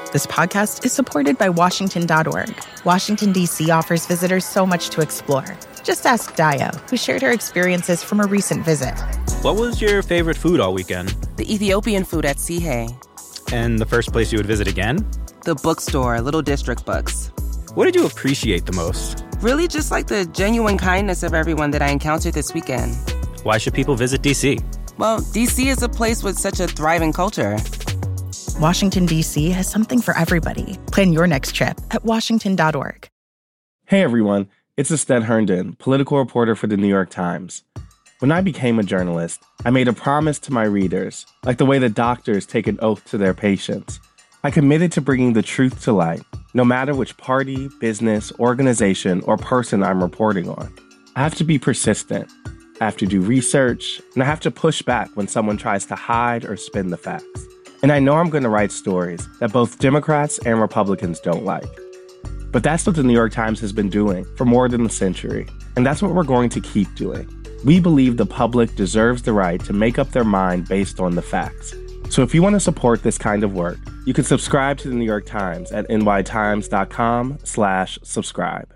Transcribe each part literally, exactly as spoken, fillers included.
This podcast is supported by Washington dot org. Washington, D C offers visitors so much to explore. Just ask Dio, who shared her experiences from a recent visit. What was your favorite food all weekend? The Ethiopian food at Sihe. And the first place you would visit again? The bookstore, Little District Books. What did you appreciate the most? Really just like the genuine kindness of everyone that I encountered this weekend. Why should people visit D C? Well, D C is a place with such a thriving culture. Washington, D C has something for everybody. Plan your next trip at Washington dot org. Hey everyone, it's Astead Herndon, political reporter for the New York Times. When I became a journalist, I made a promise to my readers, like the way that doctors take an oath to their patients. I committed to bringing the truth to light, no matter which party, business, organization, or person I'm reporting on. I have to be persistent. I have to do research, and I have to push back when someone tries to hide or spin the facts. And I know I'm going to write stories that both Democrats and Republicans don't like. But that's what the New York Times has been doing for more than a century, and that's what we're going to keep doing. We believe the public deserves the right to make up their mind based on the facts. So if you want to support this kind of work, you can subscribe to the New York Times at nytimes.com slash subscribe.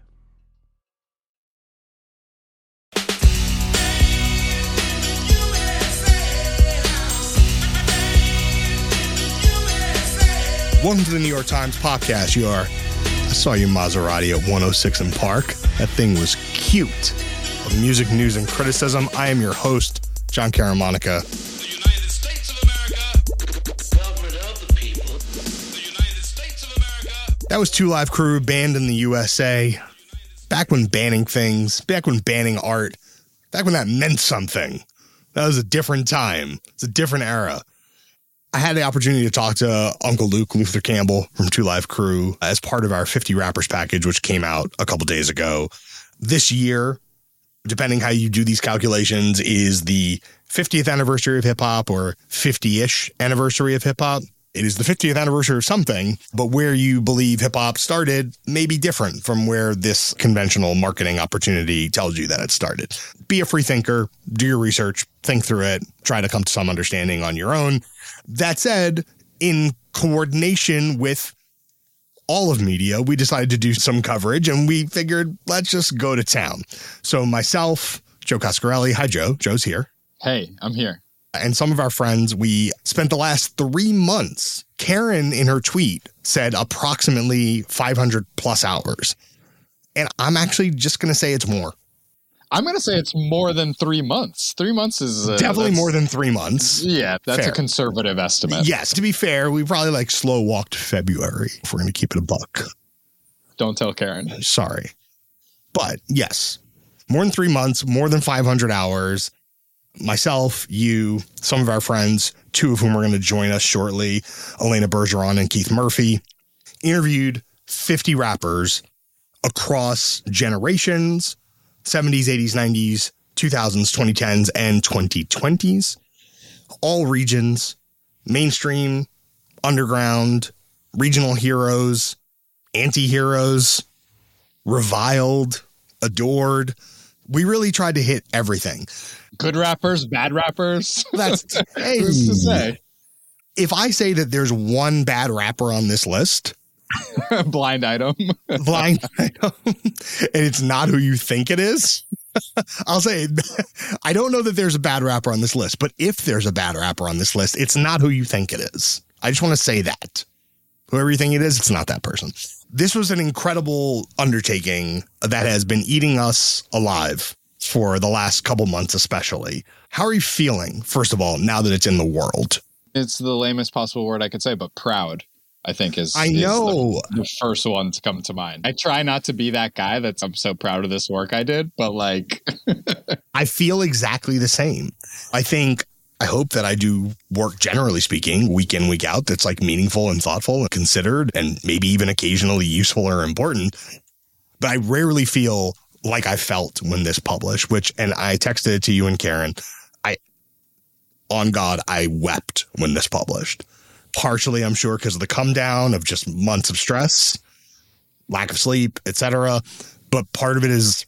Welcome to the New York Times podcast. You are, I saw your Maserati at one oh six in Park. That thing was cute. Of music, news, and criticism, I am your host, John Caramonica. The United States of America. Government of the people. The United States of America. That was Two Live Crew, banned in the U S A. Back when banning things, back when banning art, back when that meant something. That was a different time. It's a different era. I had the opportunity to talk to Uncle Luke, Luther Campbell from Two Live Crew as part of our fifty Rappers package, which came out a couple days ago. This year, depending how you do these calculations, is the fiftieth anniversary of hip hop or fifty-ish anniversary of hip hop. It is the fiftieth anniversary of something, but where you believe hip hop started may be different from where this conventional marketing opportunity tells you that it started. Be a free thinker, do your research, think through it, try to come to some understanding on your own. That said, in coordination with all of media, we decided to do some coverage and we figured, let's just go to town. So myself, Joe Coscarelli, hi Joe, Joe's here. Hey, I'm here. And some of our friends, we spent the last three months, Karen in her tweet said approximately five hundred plus hours. And I'm actually just going to say it's more. I'm going to say it's more than three months. Three months is... Uh, Definitely more than three months. Yeah, that's Fair. A conservative estimate. Yes, to be fair, we probably like slow walked February if we're going to keep it a buck. Don't tell Karen. Sorry. But yes, more than three months, more than five hundred hours. Myself, you, some of our friends, two of whom are going to join us shortly, Elena Bergeron and Keith Murphy, interviewed fifty rappers across generations, seventies, eighties, nineties, two thousands, twenty tens, and twenty twenties. All regions, mainstream, underground, regional heroes, anti-heroes, reviled, adored. We really tried to hit everything. Good rappers, bad rappers. That's hey, Who's to say? If I say that there's one bad rapper on this list, blind item, blind item, and it's not who you think it is, I'll say I don't know that there's a bad rapper on this list, but if there's a bad rapper on this list, it's not who you think it is. I just want to say that. Whoever you think it is, it's not that person. This was an incredible undertaking that has been eating us alive for the last couple months, especially. How are you feeling, first of all, now that it's in the world? It's the lamest possible word I could say, but proud, I think, is, I know. is the, the first one to come to mind. I try not to be that guy that's I'm so proud of this work I did, but like... I feel exactly the same. I think, I hope that I do work, generally speaking, week in, week out, that's like meaningful and thoughtful and considered and maybe even occasionally useful or important. But I rarely feel like I felt when this published, which, and I texted it to you and Karen, I, on God, I wept when this published. Partially, I'm sure, because of the come down of just months of stress, lack of sleep, et cetera. But part of it is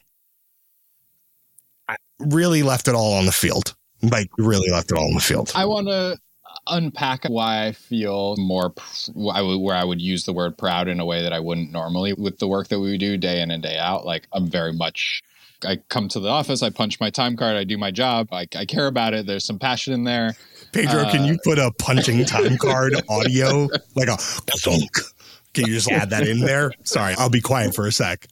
I really left it all on the field. Like, really left it all on the field. I want to, unpack why I feel more, pr- where I would use the word proud in a way that I wouldn't normally with the work that we do day in and day out. Like, I'm very much, I come to the office, I punch my time card, I do my job, I, I care about it. There's some passion in there. Pedro, uh, can you put a punching time card audio, like a thunk? Can you just add that in there? Sorry, I'll be quiet for a sec.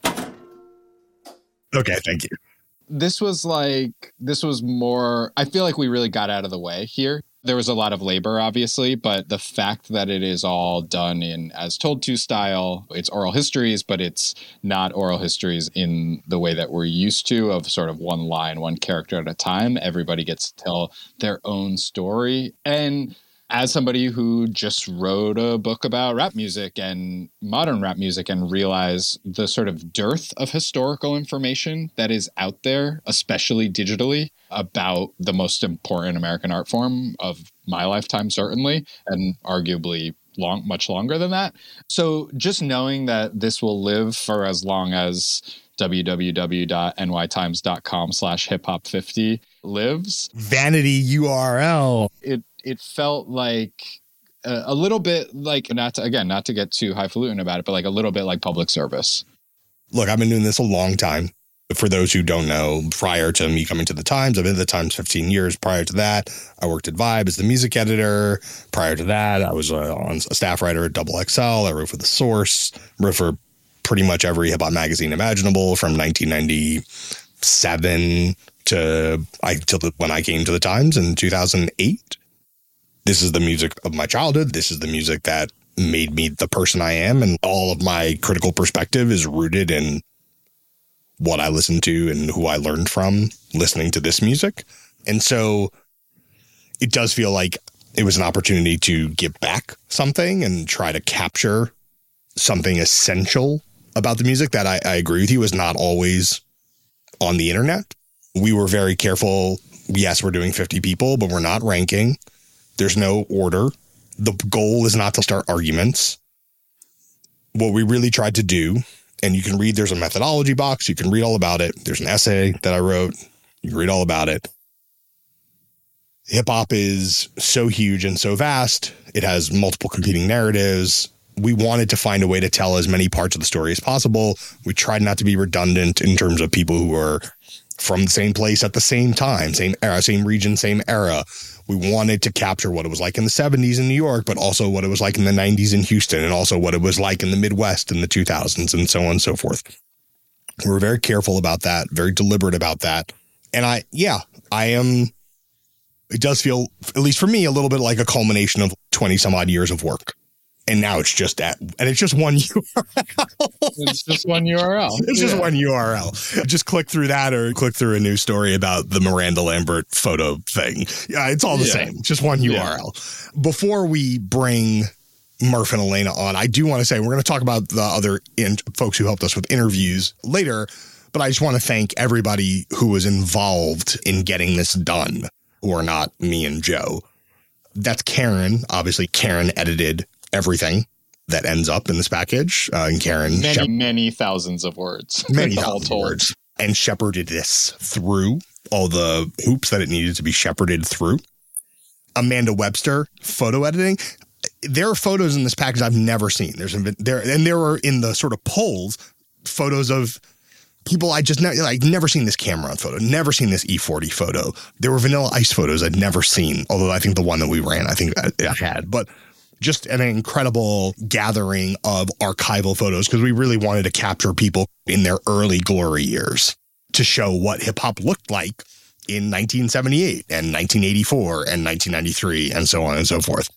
Okay, thank you. This was like, this was more, I feel like we really got out of the way here. There was a lot of labor, obviously, but the fact that it is all done in as told to style, it's oral histories, but it's not oral histories in the way that we're used to of sort of one line, one character at a time. Everybody gets to tell their own story. And as somebody who just wrote a book about rap music and modern rap music and realized the sort of dearth of historical information that is out there, especially digitally, about the most important American art form of my lifetime, certainly, and arguably long, much longer than that. So just knowing that this will live for as long as www.nytimes.com slash hip hop 50 lives. Vanity U R L. It it felt like a, a little bit like, not to, again, not to get too highfalutin about it, but like a little bit like public service. Look, I've been doing this a long time. For those who don't know, prior to me coming to the Times, I've been at the Times fifteen years. Prior to that, I worked at Vibe as the music editor. Prior to that, I was uh, on a staff writer at Double X L. I wrote for The Source, wrote for pretty much every hip hop magazine imaginable from nineteen ninety-seven to I till the, when I came to the Times in two thousand eight. This is the music of my childhood. This is the music that made me the person I am. And all of my critical perspective is rooted in what I listened to and who I learned from listening to this music. And so it does feel like it was an opportunity to give back something and try to capture something essential about the music that I, I agree with you is not always on the internet. We were very careful. Yes, we're doing fifty people, but we're not ranking. There's no order. The goal is not to start arguments. What we really tried to do, and you can read, there's a methodology box. You can read all about it. There's an essay that I wrote. You can read all about it. Hip hop is so huge and so vast. It has multiple competing narratives. We wanted to find a way to tell as many parts of the story as possible. We tried not to be redundant in terms of people who were from the same place at the same time, same era, same region, same era. We wanted to capture what it was like in the seventies in New York, but also what it was like in the nineties in Houston, and also what it was like in the Midwest in the two thousands, and so on and so forth. We were very careful about that, very deliberate about that. And I, yeah, I am, it does feel, at least for me, a little bit like a culmination of twenty some odd years of work. And now it's just that, and it's just one U R L. It's just one U R L. It's yeah. just one U R L. Just click through that or click through a news story about the Miranda Lambert photo thing. Yeah, it's all the yeah. same. Just one U R L. Yeah. Before we bring Murph and Elena on, I do want to say we're going to talk about the other in- folks who helped us with interviews later, but I just want to thank everybody who was involved in getting this done, who are not me and Joe. That's Karen. Obviously, Karen edited everything that ends up in this package. Uh, and Karen... Many, shep- many thousands of words. Many thousands of words. And shepherded this through all the hoops that it needed to be shepherded through. Amanda Webster, photo editing. There are photos in this package I've never seen. There's there And there are in the sort of polls, photos of people I just never, like, never seen this Cameron photo, never seen this E forty photo. There were Vanilla Ice photos I'd never seen, although I think the one that we ran, I think I, I had. But just an incredible gathering of archival photos because we really wanted to capture people in their early glory years to show what hip hop looked like in nineteen seventy-eight and nineteen eighty-four and nineteen ninety-three and so on and so forth.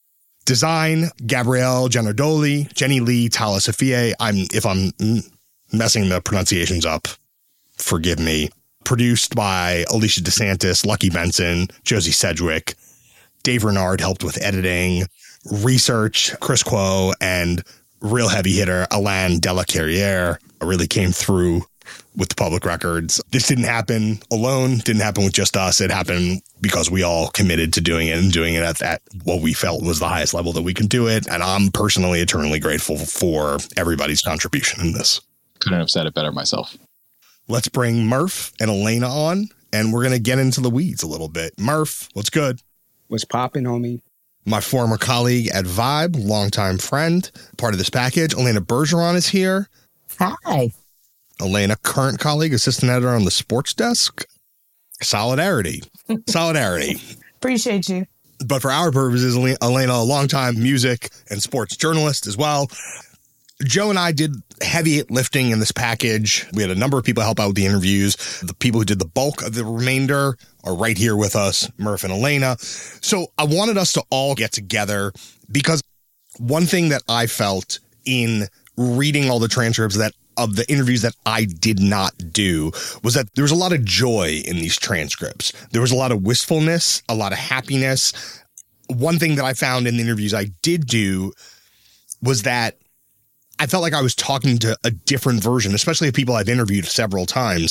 Design, Gabrielle Gianardoli, Jenny Lee, Tala Safie. I'm, if I'm messing the pronunciations up, forgive me. Produced by Alicia DeSantis, Lucky Benson, Josie Sedgwick. Dave Renard helped with editing. Research, Chris Quo, and real heavy hitter Alain Delacarriere really came through with the public records. This didn't happen alone, didn't happen with just us. It happened because we all committed to doing it and doing it at that what we felt was the highest level that we can do it. And I'm personally eternally grateful for everybody's contribution in this. Couldn't have said it better myself. Let's bring Murph and Elena on, and we're going to get into the weeds a little bit. Murph, what's good? What's popping, homie? My former colleague at Vibe, longtime friend, part of this package. Elena Bergeron is here. Hi. Elena, current colleague, assistant editor on the sports desk. Solidarity. Solidarity. Appreciate you. But for our purposes, Elena, a longtime music and sports journalist as well. Joe and I did heavy lifting in this package. We had a number of people help out with the interviews. The people who did the bulk of the remainder are right here with us, Murph and Elena. So I wanted us to all get together because one thing that I felt in reading all the transcripts that of the interviews that I did not do was that there was a lot of joy in these transcripts. There was a lot of wistfulness, a lot of happiness. One thing that I found in the interviews I did do was that I felt like I was talking to a different version, especially of people I've interviewed several times,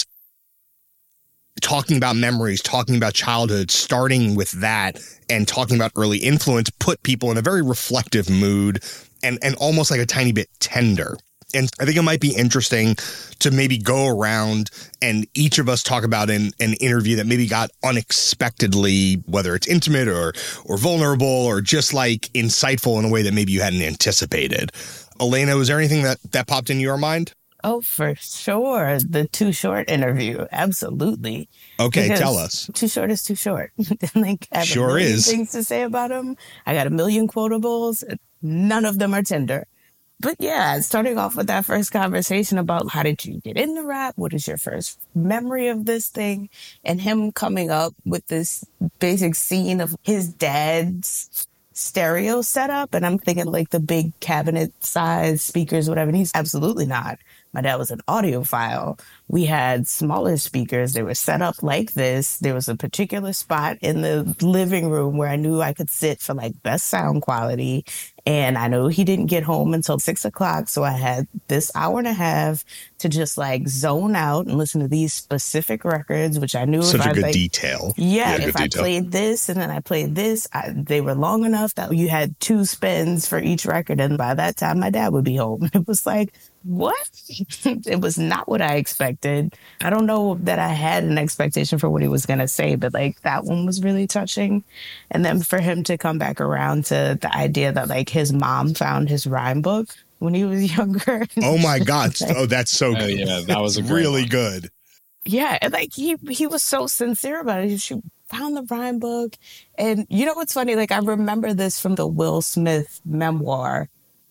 talking about memories, talking about childhood, starting with that and talking about early influence, put people in a very reflective mood and, and almost like a tiny bit tender. And I think it might be interesting to maybe go around and each of us talk about an, an interview that maybe got unexpectedly, whether it's intimate or or vulnerable or just like insightful in a way that maybe you hadn't anticipated. Elena, was there anything that, that popped into your mind? Oh, for sure. The Too Short interview. Absolutely. Okay, Because tell us. Too Short is too short. like, I have Sure a million is. things to say about him. I got a million quotables. None of them are tender. But yeah, starting off with that first conversation about how did you get into rap? What is your first memory of this thing? And him coming up with this basic scene of his dad's stereo setup. And I'm thinking like the big cabinet size speakers, whatever. And he's absolutely not. My dad was an audiophile. We had smaller speakers. They were set up like this. There was a particular spot in the living room where I knew I could sit for like best sound quality. And I knew he didn't get home until six o'clock. So I had this hour and a half to just like zone out and listen to these specific records, which I knew Such if a I good like, detail. Yeah, Yeah, if good I detail. played this and then I played this, I, they were long enough that you had two spins for each record. And by that time, my dad would be home. It was like, what? It was not what I expected. I don't know that I had an expectation for what he was going to say, but like that one was really touching. And then for him to come back around to the idea that like his mom found his rhyme book when he was younger. Oh my God. Oh, that's so Oh, good. yeah, that was a great really one. good. Yeah, and like he he was so sincere about it. She found the rhyme book. And you know what's funny? Like I remember this from the Will Smith memoir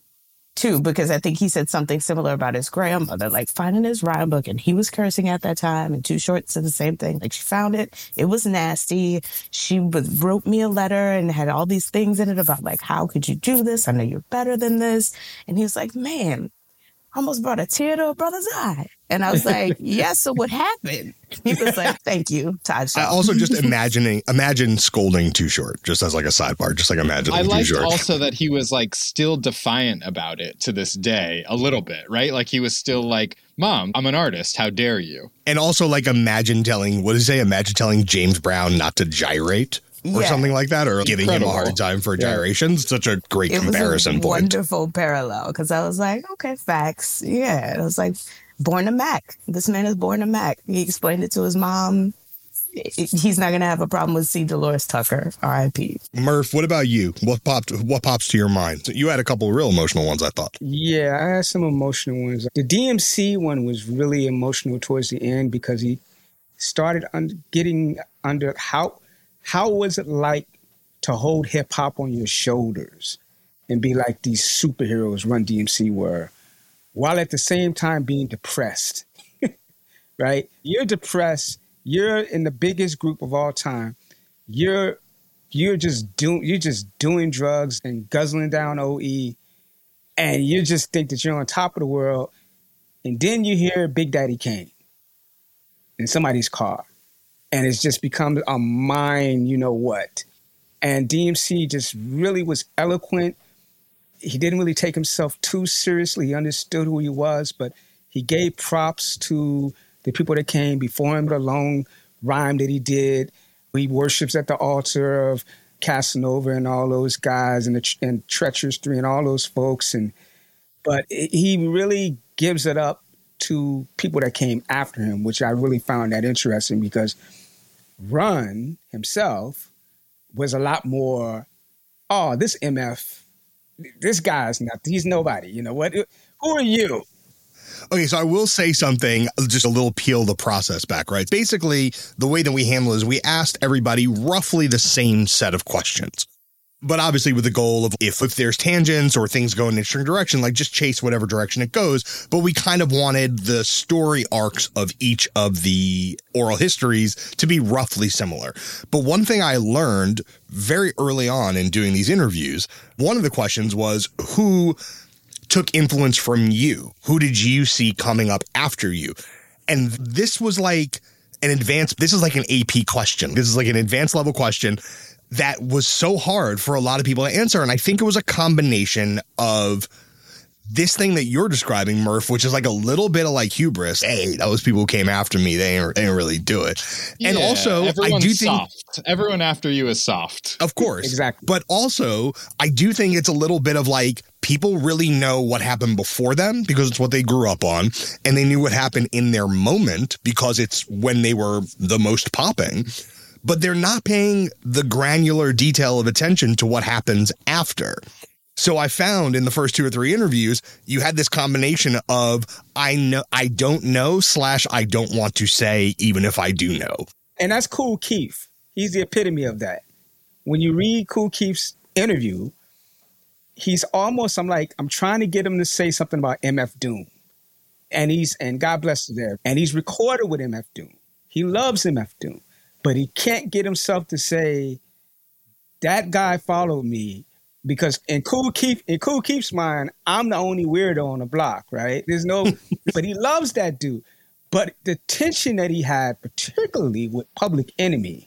too, because I think he said something similar about his grandmother, like finding his rhyme book, and he was cursing at that time, and Too Short said the same thing. Like she found it, it was nasty. She would, wrote me a letter and had all these things in it about like, how could you do this? I know you're better than this. And he was like, man, almost brought a tear to a brother's eye. And I was like, yes, so what happened? He was like, thank you, Todd Shaw. I also just imagining, imagine scolding Too Short, just as like a sidebar, just like imagining I Too liked Short. also that he was like still defiant about it to this day, a little bit, right? Like he was still like, Mom, I'm an artist. How dare you? And also like imagine telling, what did he say? Imagine telling James Brown not to gyrate or Yeah. something like that, or giving him a Incredible. hard time for Yeah. gyrations. Such a great It was comparison a point. wonderful parallel because I was like, okay, facts. Yeah. It was like, born a Mac. This man is born a Mac. He explained it to his mom. He's not going to have a problem with C. Dolores Tucker, R I P Murph, what about you? What popped? What pops to your mind? You had a couple of real emotional ones, I thought. Yeah, I had some emotional ones. The D M C one was really emotional towards the end because he started un- getting under how how was it like to hold hip hop on your shoulders and be like these superheroes Run D M C were, while at the same time being depressed, right? You're depressed. You're in the biggest group of all time. You're you're just doing you're just doing drugs and guzzling down O E, and you just think that you're on top of the world. And then you hear Big Daddy Kane in somebody's car, and it's just become a mind, you know what? And D M C just really was eloquent. He didn't really take himself too seriously. He understood who he was, but he gave props to the people that came before him, the long rhyme that he did. He worships at the altar of Casanova and all those guys and, the, and Treacherous Three and all those folks. And But he really gives it up to people that came after him, which I really found that interesting because Run himself was a lot more oh, this M F, this guy's not, he's nobody. You know what? Who are you? Okay, so I will say something, just a little peel the process back, right? Basically, the way that we handle it is we asked everybody roughly the same set of questions. But obviously with the goal of if, if there's tangents or things go in an interesting direction, like just chase whatever direction it goes. But we kind of wanted the story arcs of each of the oral histories to be roughly similar. But one thing I learned very early on in doing these interviews, one of the questions was who took influence from you? Who did you see coming up after you? And this was like an advanced, this is like an A P question. This is like an advanced level question that was so hard for a lot of people to answer. And I think it was a combination of this thing that you're describing, Murph, which is like a little bit of like hubris. Hey, those people who came after me, they ain't, they ain't really do it. Yeah, and also, I do think soft. Everyone after you is soft. Of course. Exactly. But also, I do think it's a little bit of like people really know what happened before them because it's what they grew up on. And they knew what happened in their moment because it's when they were the most popping. But they're not paying the granular detail of attention to what happens after. So I found in the first two or three interviews, you had this combination of I know, I don't know slash I don't want to say, even if I do know. And that's Kool Keith. He's the epitome of that. When you read Kool Keith's interview, he's almost, I'm like, I'm trying to get him to say something about M F Doom. And he's, and God bless you there. And he's recorded with M F Doom. He loves M F Doom. But he can't get himself to say, that guy followed me because in Kool Keith, in Kool Keith's mind, I'm the only weirdo on the block, right? There's no, but he loves that dude. But the tension that he had, particularly with Public Enemy,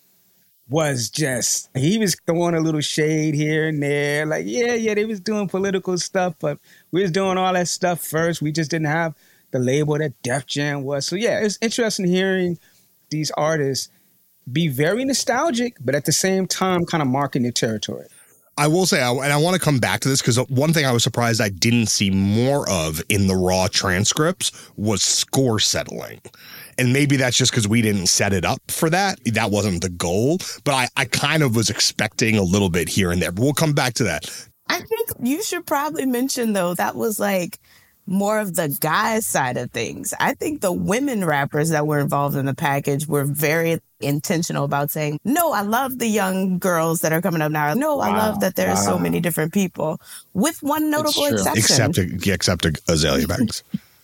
was just, he was throwing a little shade here and there. Like, yeah, yeah, they was doing political stuff, but we was doing all that stuff first. We just didn't have the label that Def Jam was. So yeah, it's interesting hearing these artists be very nostalgic, but at the same time, kind of marking their territory. I will say, and I want to come back to this because one thing I was surprised I didn't see more of in the raw transcripts was score settling. And maybe that's just because we didn't set it up for that. That wasn't the goal. But I, I kind of was expecting a little bit here and there. But we'll come back to that. I think you should probably mention, though, that was like more of the guys' side of things. I think the women rappers that were involved in the package were very intentional about saying, no, I love the young girls that are coming up now. No, I wow. love that there are wow. so many different people, with one notable exception. Except, except Azalea Banks.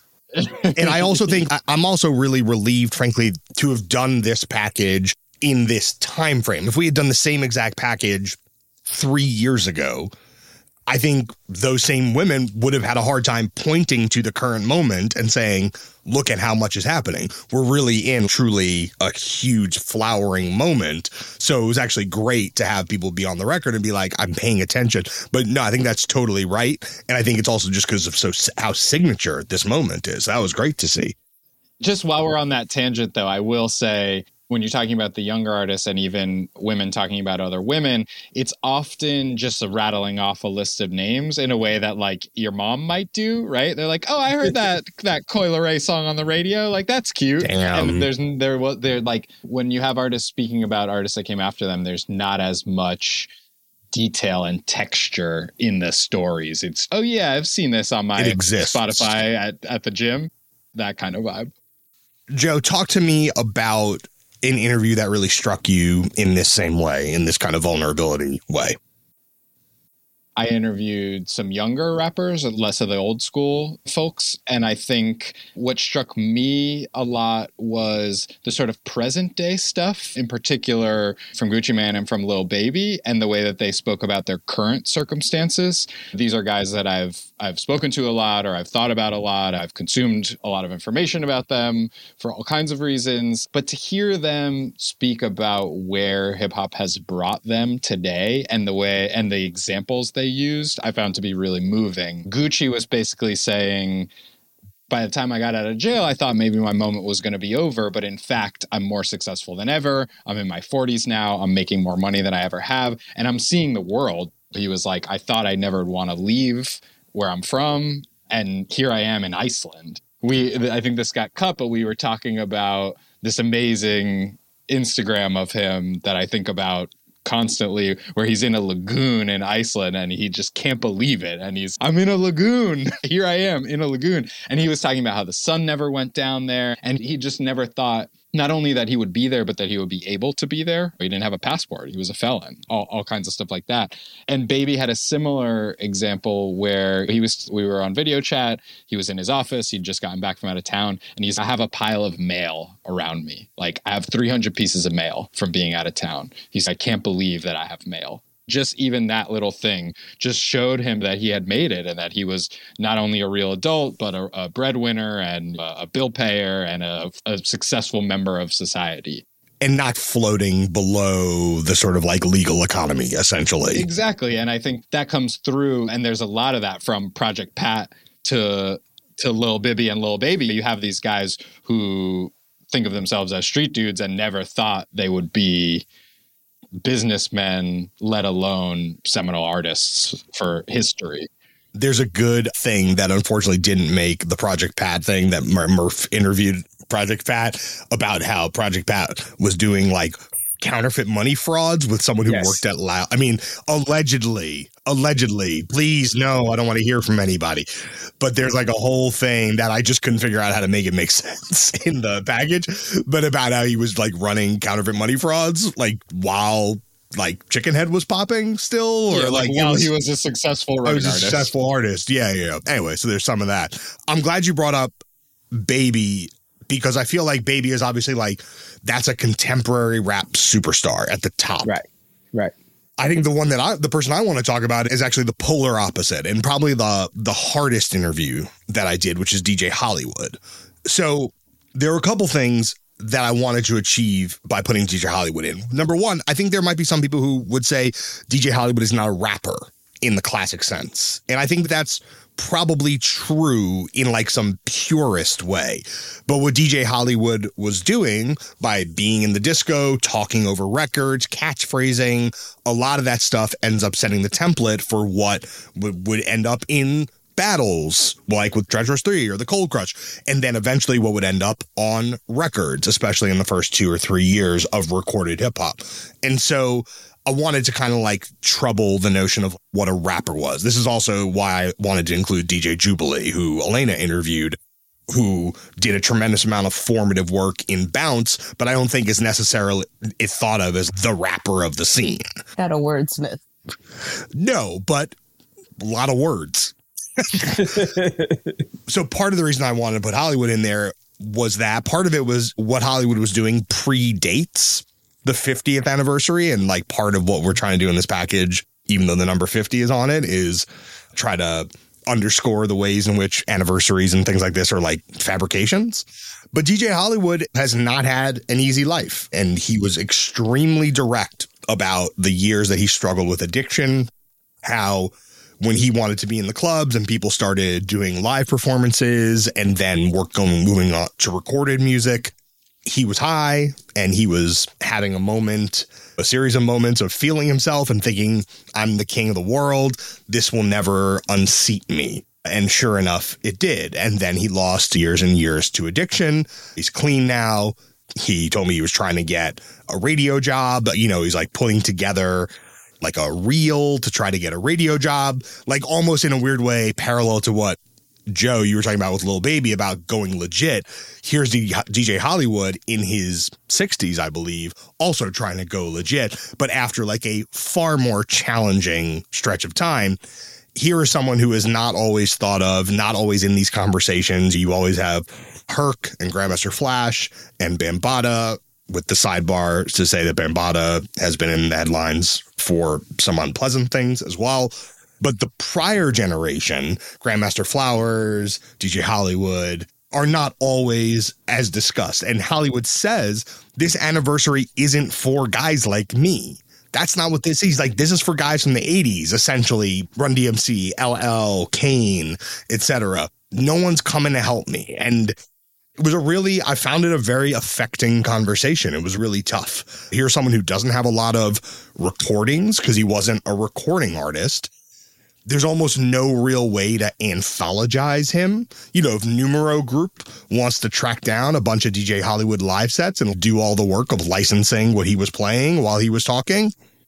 And I also think I'm also really relieved, frankly, to have done this package in this time frame. If we had done the same exact package three years ago, I think those same women would have had a hard time pointing to the current moment and saying, look at how much is happening. We're really in truly a huge flowering moment. So it was actually great to have people be on the record and be like, I'm paying attention. But no, I think that's totally right. And I think it's also just because of so how signature this moment is. That was great to see. Just while we're on that tangent, though, I will say, when you're talking about the younger artists and even women talking about other women, it's often just a rattling off a list of names in a way that like your mom might do, right? They're like, oh, I heard that that Coi Leray song on the radio. Like, that's cute. Damn. And there's there was they're like when you have artists speaking about artists that came after them, there's not as much detail and texture in the stories. It's, oh yeah, I've seen this on my Spotify at, at the gym. That kind of vibe. Joe, talk to me about an interview that really struck you in this same way, in this kind of vulnerability way. I interviewed some younger rappers, less of the old school folks. And I think what struck me a lot was the sort of present day stuff, in particular from Gucci Mane and from Lil Baby, and the way that they spoke about their current circumstances. These are guys that I've I've spoken to a lot, or I've thought about a lot. I've consumed a lot of information about them for all kinds of reasons. But to hear them speak about where hip hop has brought them today and the way and the examples they used, I found to be really moving. Gucci was basically saying, by the time I got out of jail, I thought maybe my moment was going to be over. But in fact, I'm more successful than ever. I'm in my forties now. I'm making more money than I ever have. And I'm seeing the world. He was like, I thought I never would want to leave where I'm from. And here I am in Iceland. We, I think this got cut, but we were talking about this amazing Instagram of him that I think about constantly where he's in a lagoon in Iceland and he just can't believe it. And he's, I'm in a lagoon. Here I am in a lagoon. And he was talking about how the sun never went down there. And he just never thought not only that he would be there, but that he would be able to be there. He didn't have a passport. He was a felon, all, all kinds of stuff like that. And Baby had a similar example where he was, we were on video chat. He was in his office. He'd just gotten back from out of town. And he's, I have a pile of mail around me. Like I have three hundred pieces of mail from being out of town. He's, I can't believe that I have mail. Just even that little thing just showed him that he had made it and that he was not only a real adult, but a, a breadwinner and a, a bill payer and a, a successful member of society. And not floating below the sort of like legal economy, essentially. Exactly. And I think that comes through. And there's a lot of that from Project Pat to to Lil Bibby and Lil Baby. You have these guys who think of themselves as street dudes and never thought they would be businessmen, let alone seminal artists for history. There's a good thing that unfortunately didn't make the Project Pat thing that Mur- Murph interviewed Project Pat about how Project Pat was doing like counterfeit money frauds with someone who yes. worked at Loud. I mean, allegedly, allegedly, please, no, I don't want to hear from anybody. But there's like a whole thing that I just couldn't figure out how to make it make sense in the package, but about how he was like running counterfeit money frauds, like while like Chicken Head was popping still, or yeah, like, like while was, he was a successful I was a artist. successful artist. Yeah, yeah. Anyway, so there's some of that. I'm glad you brought up Baby, because I feel like Baby is obviously like, that's a contemporary rap superstar at the top. Right, right. I think the one that I, the person I want to talk about is actually the polar opposite and probably the the hardest interview that I did, which is D J Hollywood. So there are a couple things that I wanted to achieve by putting D J Hollywood in. Number one, I think there might be some people who would say D J Hollywood is not a rapper in the classic sense. And I think that's probably true in like some purist way. But what D J Hollywood was doing by being in the disco, talking over records, catchphrasing, a lot of that stuff ends up setting the template for what would, would end up in battles, like with Treacherous three or the Cold Crush, and then eventually what would end up on records, especially in the first two or three years of recorded hip hop. And so I wanted to kind of like trouble the notion of what a rapper was. This is also why I wanted to include D J Jubilee, who Elena interviewed, who did a tremendous amount of formative work in Bounce, but I don't think is necessarily is thought of as the rapper of the scene. Not a wordsmith. No, but a lot of words. So part of the reason I wanted to put Hollywood in there was that part of it was what Hollywood was doing predates the fiftieth anniversary. And like part of what we're trying to do in this package, even though the number fifty is on it, is try to underscore the ways in which anniversaries and things like this are like fabrications. But D J Hollywood has not had an easy life, and he was extremely direct about the years that he struggled with addiction, how when he wanted to be in the clubs and people started doing live performances and then work going, moving on to recorded music, he was high and he was having a moment, a series of moments of feeling himself and thinking, I'm the king of the world. This will never unseat me. And sure enough, it did. And then he lost years and years to addiction. He's clean now. He told me he was trying to get a radio job. You know, he's like putting together like a reel to try to get a radio job, like almost in a weird way, parallel to what Joe, you were talking about with Lil Baby about going legit. Here's D J Hollywood in his sixties, I believe, also trying to go legit, but after like a far more challenging stretch of time. Here is someone who is not always thought of, not always in these conversations. You always have Herc and Grandmaster Flash and Bambaataa, with the sidebar to say that Bambaataa has been in the headlines for some unpleasant things as well. But the prior generation, Grandmaster Flowers, D J Hollywood, are not always as discussed. And Hollywood says this anniversary isn't for guys like me. That's not what this is. Like, this is for guys from the eighties, essentially. Run D M C, L L, Kane, et cetera. No one's coming to help me. And it was a really, I found it a very affecting conversation. It was really tough. Here's someone who doesn't have a lot of recordings because he wasn't a recording artist. There's almost no real way to anthologize him. You know, if Numero Group wants to track down a bunch of D J Hollywood live sets and do all the work of licensing what he was playing while he was talking,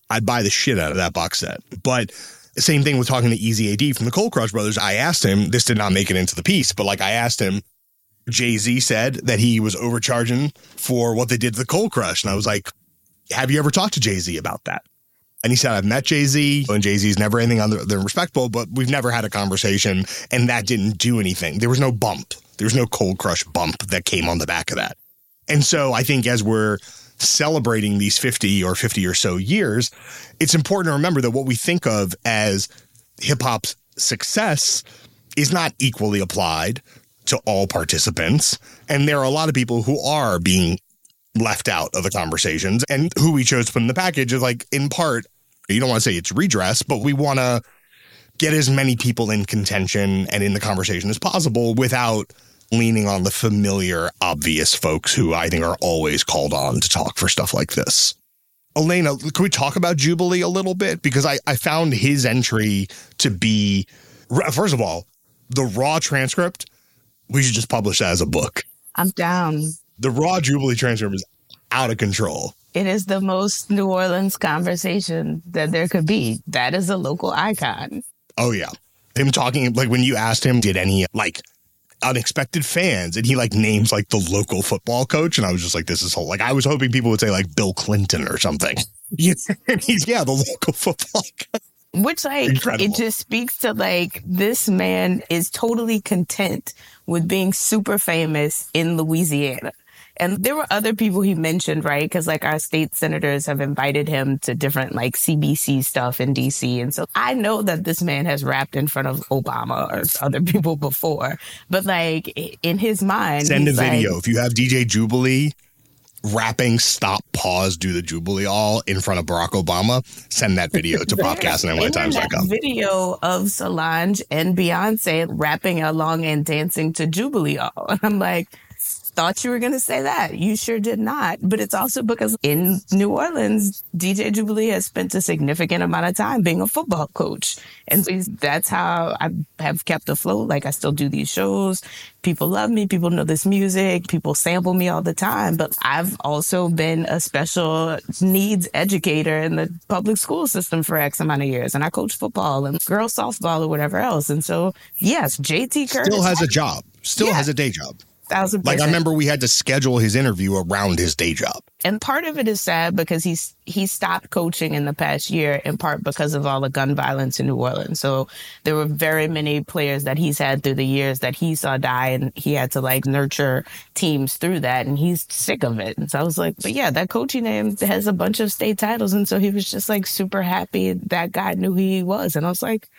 I'd buy the shit out of that box set. But same thing with talking to Easy A D from the Cold Crush Brothers. I asked him, this did not make it into the piece, but like I asked him, Jay-Z said that he was overcharging for what they did to the Cold Crush. And I was like, have you ever talked to Jay-Z about that? And he said, I've met Jay-Z, and Jay-Z's never anything other than respectful, but we've never had a conversation, and that didn't do anything. There was no bump. There was no Cold Crush bump that came on the back of that. And so I think as we're celebrating these fifty or fifty or so years, it's important to remember that what we think of as hip-hop's success is not equally applied to all participants. And there are a lot of people who are being left out of the conversations, and who we chose to put in the package is like, in part, you don't want to say it's redress, but we want to get as many people in contention and in the conversation as possible without leaning on the familiar, obvious folks who I think are always called on to talk for stuff like this. Elena, can we talk about Jubilee a little bit? Because I, I found his entry to be, first of all, the raw transcript, we should just publish that as a book. I'm down. The raw Jubilee transcript is out of control. It is the most New Orleans conversation that there could be. That is a local icon. Oh, yeah. Him talking, like when you asked him, did any like unexpected fans? And he like names like the local football coach. And I was just like, this is whole, like, I was hoping people would say like Bill Clinton or something. And he's, yeah, the local football coach. Which, like, Incredible. It just speaks to, like, this man is totally content with being super famous in Louisiana. And there were other people he mentioned, right? Because, like, our state senators have invited him to different, like, C B C stuff in D C. And so I know that this man has rapped in front of Obama or other people before. But, like, in his mind, send a video. Like, if you have D J Jubilee rapping stop, pause, do the Jubilee all in front of Barack Obama, send that video to podcast and N Y Times dot com. Video of Solange and Beyonce rapping along and dancing to Jubilee all. And I'm like, thought you were going to say that. You sure did not. But it's also because in New Orleans, D J Jubilee has spent a significant amount of time being a football coach. And that's how I have kept afloat. Like, I still do these shows. People love me. People know this music. People sample me all the time. But I've also been a special needs educator in the public school system for X amount of years. And I coach football and girls softball or whatever else. And so, yes, J T Curtis still has a job, still yeah. has a day job. Thousand like, I remember we had to schedule his interview around his day job. And part of it is sad because he's he stopped coaching in the past year, in part because of all the gun violence in New Orleans. So there were very many players that he's had through the years that he saw die, and he had to like nurture teams through that, and he's sick of it. And so I was like, but yeah, that coaching name has a bunch of state titles. And so he was just like super happy that guy knew who he was. And I was like,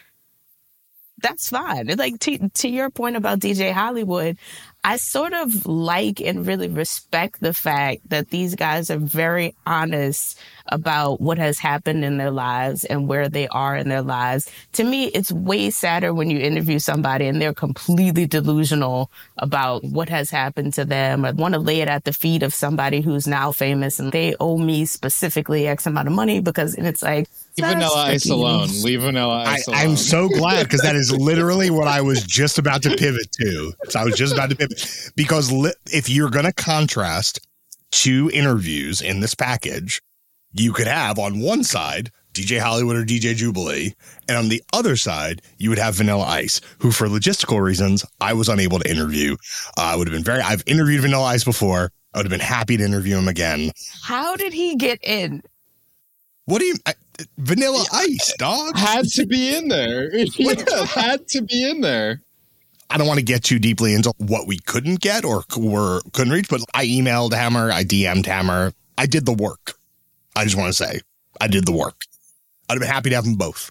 that's fine. Like, to, to your point about D J Hollywood, I sort of like and really respect the fact that these guys are very honest about what has happened in their lives and where they are in their lives. To me, it's way sadder when you interview somebody and they're completely delusional about what has happened to them, or want to lay it at the feet of somebody who's now famous and they owe me specifically X amount of money because, and it's like, Leave Vanilla Ice alone. Leave Vanilla Ice I, alone. I'm so glad, because that is literally what I was just about to pivot to. So I was just about to pivot. Because li- if you're going to contrast two interviews in this package, you could have on one side D J Hollywood or D J Jubilee, and on the other side, you would have Vanilla Ice, who for logistical reasons, I was unable to interview. Uh, I would have been very, I've interviewed Vanilla Ice before. I would have been happy to interview him again. How did he get in? What do you... I, Vanilla Ice, dog. Had to be in there. Yeah, had to be in there. I don't want to get too deeply into what we couldn't get or were, couldn't reach, but I emailed Hammer, I D M'd Hammer. I did the work. I just want to say, I did the work. I'd have been happy to have them both.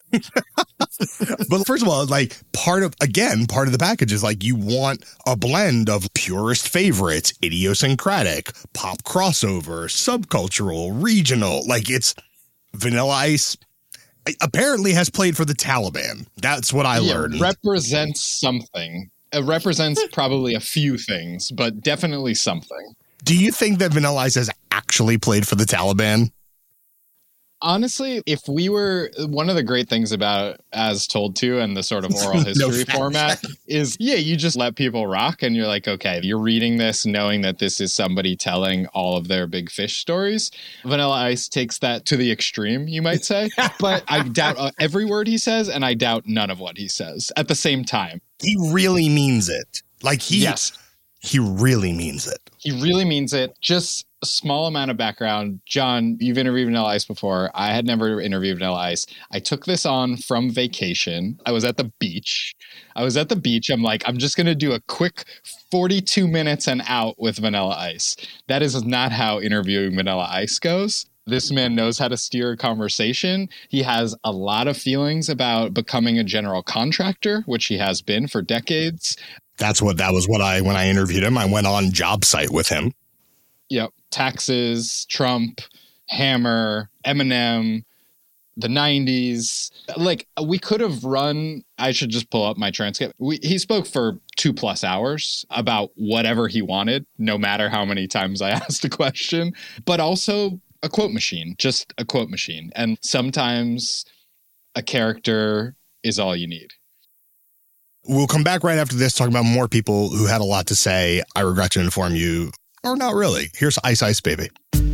But first of all, like, part of, again, part of the package is like, you want a blend of purest favorites, idiosyncratic, pop crossover, subcultural, regional. Like, it's Vanilla Ice apparently has played for the Taliban. That's what I yeah, learned. Represents something. It represents probably a few things, but definitely something. Do you think that Vanilla Ice has actually played for the Taliban? Honestly, if we were, one of the great things about As Told To and the sort of oral history no format is, yeah, you just let people rock and you're like, okay, you're reading this knowing that this is somebody telling all of their big fish stories. Vanilla Ice takes that to the extreme, you might say, but I doubt uh, every word he says and I doubt none of what he says at the same time. He really means it. Like he, yes. he really means it. He really means it. Just a small amount of background. John, you've interviewed Vanilla Ice before. I had never interviewed Vanilla Ice. I took this on from vacation. I was at the beach. I was at the beach. I'm like, I'm just going to do a quick forty-two minutes and out with Vanilla Ice. That is not how interviewing Vanilla Ice goes. This man knows how to steer a conversation. He has a lot of feelings about becoming a general contractor, which he has been for decades. That's what, that was what I, when I interviewed him, I went on Job Site with him. Yep. Taxes, Trump, Hammer, Eminem, the nineties. Like, we could have run, I should just pull up my transcript. We, he spoke for two plus hours about whatever he wanted, no matter how many times I asked a question, but also a quote machine, just a quote machine. And sometimes a character is all you need. We'll come back right after this, talking about more people who had a lot to say. I regret to inform you, or not really. Here's Ice Ice Baby.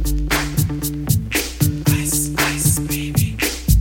Ice, ice, baby.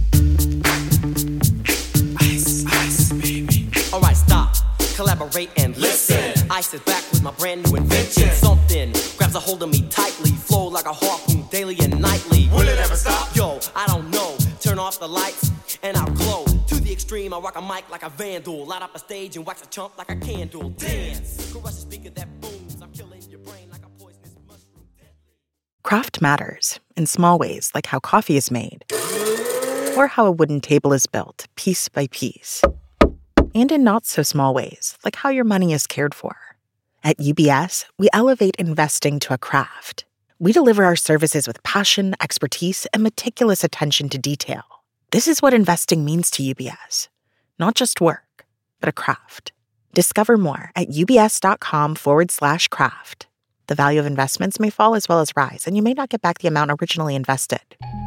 Ice, ice, baby. All right, stop, collaborate and listen. Ice is back with my brand new invention. Something grabs a hold of me tightly, flow like a harpoon daily and nightly. Will it ever stop? Yo, I don't know. Turn off the lights and I'll glow. To the extreme, I rock a mic like a vandal. Light up a stage and wax a chump like a candle. Dance, crush a speaker that booms. I'm killing your brain like a poisonous mushroom. Craft matters in small ways, like how coffee is made, or how a wooden table is built, piece by piece, and in not so small ways, like how your money is cared for. At U B S, we elevate investing to a craft. We deliver our services with passion, expertise, and meticulous attention to detail. This is what investing means to U B S. Not just work, but a craft. Discover more at ubs.com forward slash craft. The value of investments may fall as well as rise, and you may not get back the amount originally invested.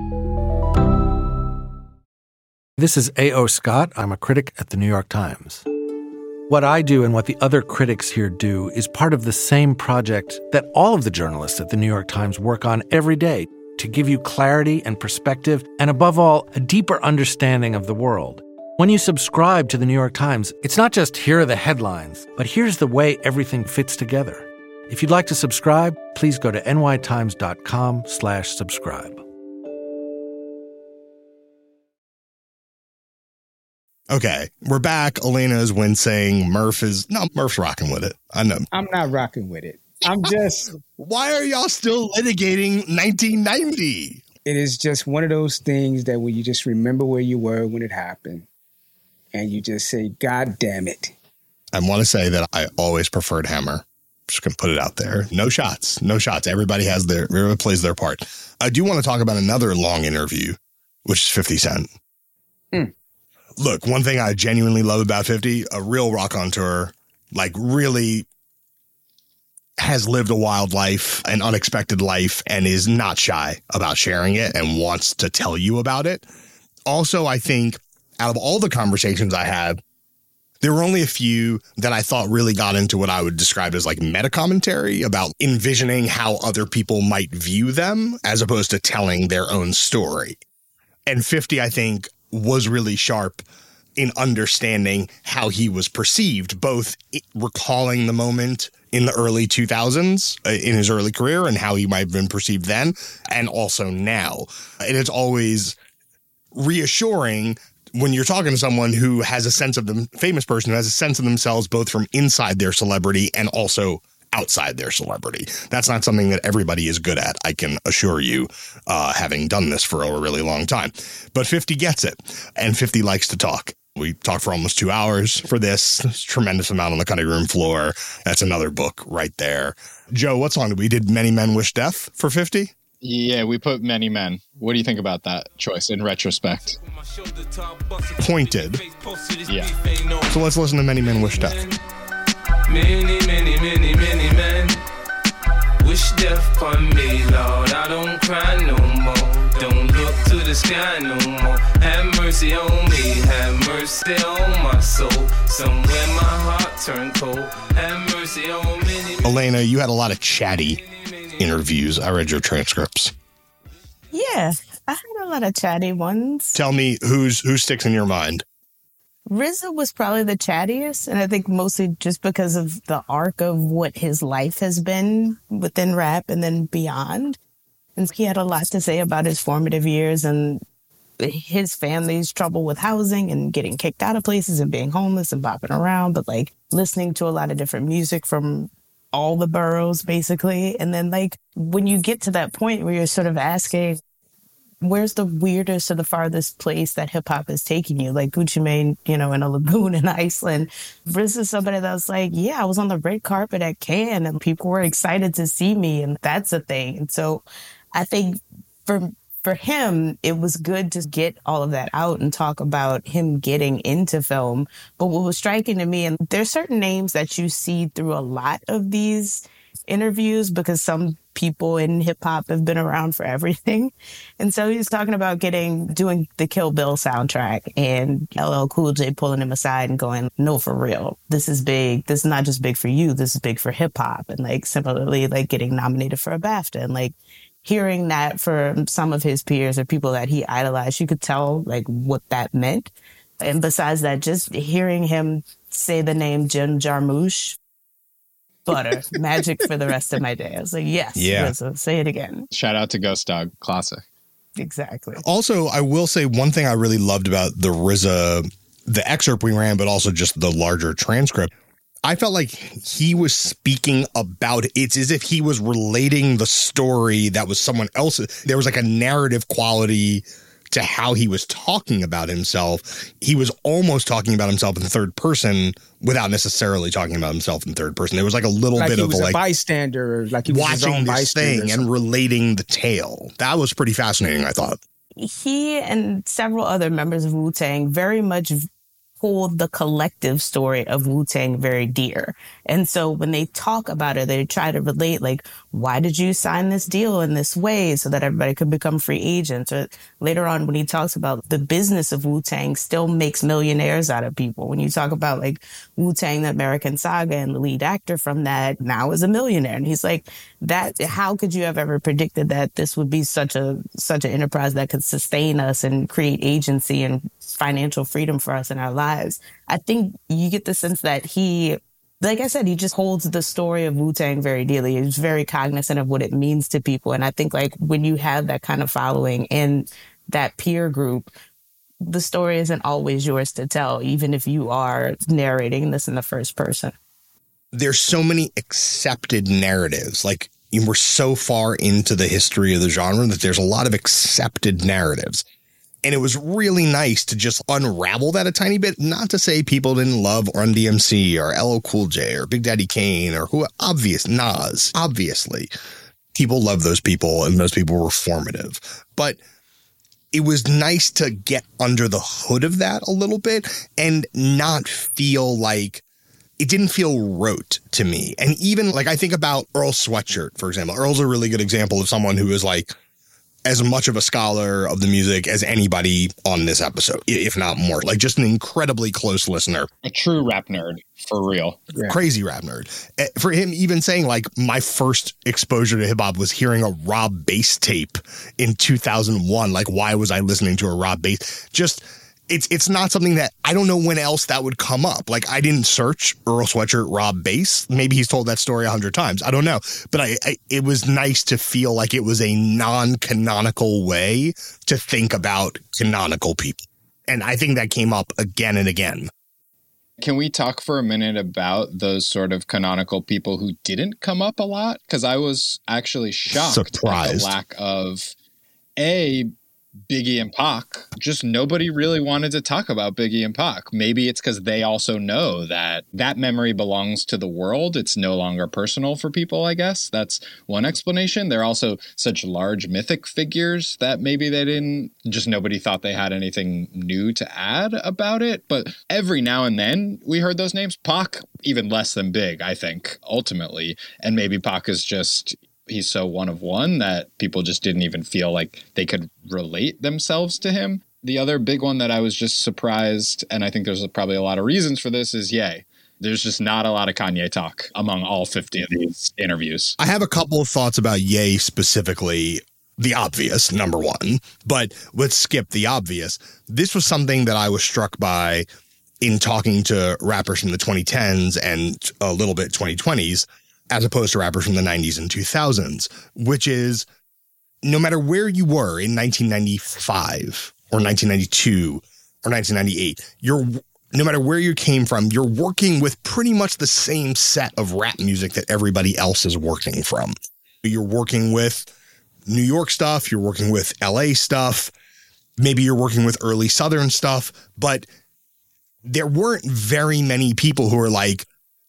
This is A O. Scott. I'm a critic at the New York Times. What I do and what the other critics here do is part of the same project that all of the journalists at the New York Times work on every day to give you clarity and perspective and, above all, a deeper understanding of the world. When you subscribe to the New York Times, it's not just here are the headlines, but here's the way everything fits together. If you'd like to subscribe, please go to nytimes.com slash subscribe. Okay, we're back. Elena is wincing. Murph is, no, Murph's rocking with it. I know. I'm not rocking with it. I'm just. Why are y'all still litigating nineteen ninety? It is just one of those things that when you just remember where you were when it happened and you just say, God damn it. I want to say that I always preferred Hammer. Just gonna put it out there. No shots. No shots. Everybody has their, everybody plays their part. I do want to talk about another long interview, which is fifty Cent. Mm. Look, one thing I genuinely love about fifty, a real rock on tour, like really has lived a wild life, an unexpected life, and is not shy about sharing it and wants to tell you about it. Also, I think out of all the conversations I had, there were only a few that I thought really got into what I would describe as like meta commentary about envisioning how other people might view them as opposed to telling their own story. And fifty, I think, was really sharp in understanding how he was perceived, both recalling the moment in the early two thousands uh, in his early career and how he might have been perceived then and also now. And it's always reassuring when you're talking to someone who has a sense of them, famous person who has a sense of themselves both from inside their celebrity and also outside their celebrity. That's not something that everybody is good at, I can assure you, uh, having done this for a really long time. But fifty gets it, and fifty likes to talk. We talked for almost two hours for this. There's a tremendous amount on the cutting room floor. That's another book right there. Joe, what song did we did Many Men Wish Death for fifty? Yeah, we put Many Men. What do you think about that choice in retrospect? Pointed. Yeah. So let's listen to Many Men Wish Death. Many, many, many, many men wish death upon me, Lord. I don't cry no more. Don't look to the the sky no more. Have mercy on me, have mercy on my soul. Somewhere my heart turned cold. Have mercy on many. Elena, you had a lot of chatty interviews. I read your transcripts. Yeah, I had a lot of chatty ones. Tell me who's who sticks in your mind. R Z A was probably the chattiest, and I think mostly just because of the arc of what his life has been within rap and then beyond. And he had a lot to say about his formative years and his family's trouble with housing and getting kicked out of places and being homeless and bopping around, but like listening to a lot of different music from all the boroughs, basically. And then like when you get to that point where you're sort of asking, where's the weirdest or the farthest place that hip hop is taking you? Like Gucci Mane, you know, in a lagoon in Iceland. R Z A is somebody that was like, yeah, I was on the red carpet at Cannes and people were excited to see me. And that's a thing. And so I think for for him, it was good to get all of that out and talk about him getting into film. But what was striking to me, and there's certain names that you see through a lot of these interviews because some people in hip hop have been around for everything. And so he was talking about getting, doing the Kill Bill soundtrack and L L Cool J pulling him aside and going, no, for real, this is big. This is not just big for you. This is big for hip hop. And like similarly, like getting nominated for a BAFTA and like hearing that from some of his peers or people that he idolized, you could tell like what that meant. And besides that, just hearing him say the name Jim Jarmusch, butter, magic for the rest of my day. I was like, yes, yeah. R Z A, say it again. Shout out to Ghost Dog, classic. Exactly. Also, I will say one thing I really loved about the R Z A, the excerpt we ran, but also just the larger transcript. I felt like he was speaking about it. It's as if he was relating the story that was someone else's. There was like a narrative quality to how he was talking about himself. He was almost talking about himself in third person without necessarily talking about himself in third person. There was like a little like bit he of was a a like bystander, like he was his watching own this bystander thing and relating the tale. That was pretty fascinating, I thought. He and several other members of Wu-Tang very much hold the collective story of Wu-Tang very dear. And so when they talk about it, they try to relate, like, why did you sign this deal in this way so that everybody could become free agents? Or later on, when he talks about the business of Wu-Tang still makes millionaires out of people. When you talk about like Wu-Tang, the American Saga, and the lead actor from that now is a millionaire. And he's like, that, how could you have ever predicted that this would be such a, such an enterprise that could sustain us and create agency and financial freedom for us in our lives? I think you get the sense that he, like I said, he just holds the story of Wu-Tang very dearly. He's very cognizant of what it means to people. And I think like when you have that kind of following and that peer group, the story isn't always yours to tell, even if you are narrating this in the first person. There's so many accepted narratives. Like we're so far into the history of the genre that there's a lot of accepted narratives. And it was really nice to just unravel that a tiny bit. Not to say people didn't love Run D M C or L L Cool J or Big Daddy Kane or who, obvious Nas, obviously. People love those people and those people were formative. But it was nice to get under the hood of that a little bit and not feel like it didn't feel rote to me. And even like I think about Earl Sweatshirt, for example. Earl's a really good example of someone who is like as much of a scholar of the music as anybody on this episode, if not more. Like just an incredibly close listener. A true rap nerd, for real. Yeah. Crazy rap nerd. For him, even saying like my first exposure to hip hop was hearing a Rob Bass tape in two thousand one. Like, why was I listening to a Rob Bass? Just It's it's not something that I don't know when else that would come up. Like I didn't search Earl Sweatshirt, Rob Bass. Maybe he's told that story a hundred times. I don't know. But I, I it was nice to feel like it was a non-canonical way to think about canonical people. And I think that came up again and again. Can we talk for a minute about those sort of canonical people who didn't come up a lot? Because I was actually shocked Surprised. at the lack of A, Biggie and Pac. Just nobody really wanted to talk about Biggie and Pac. Maybe it's because they also know that that memory belongs to the world. It's no longer personal for people, I guess. That's one explanation. They're also such large mythic figures that maybe they didn't, just nobody thought they had anything new to add about it. But every now and then we heard those names. Pac, even less than Big, I think, ultimately. And maybe Pac is just he's so one of one that people just didn't even feel like they could relate themselves to him. The other big one that I was just surprised, and I think there's probably a lot of reasons for this, is Ye. There's just not a lot of Kanye talk among all fifty of these interviews. I have a couple of thoughts about Ye specifically. The obvious, number one, but let's skip the obvious. This was something that I was struck by in talking to rappers from the twenty tens and a little bit twenty twenties, as opposed to rappers from the nineties and two thousands, which is no matter where you were in nineteen ninety-five or nineteen ninety-two or nineteen ninety-eight, you're no matter where you came from, you're working with pretty much the same set of rap music that everybody else is working from. You're working with New York stuff, you're working with L A stuff, maybe you're working with early Southern stuff, but there weren't very many people who were like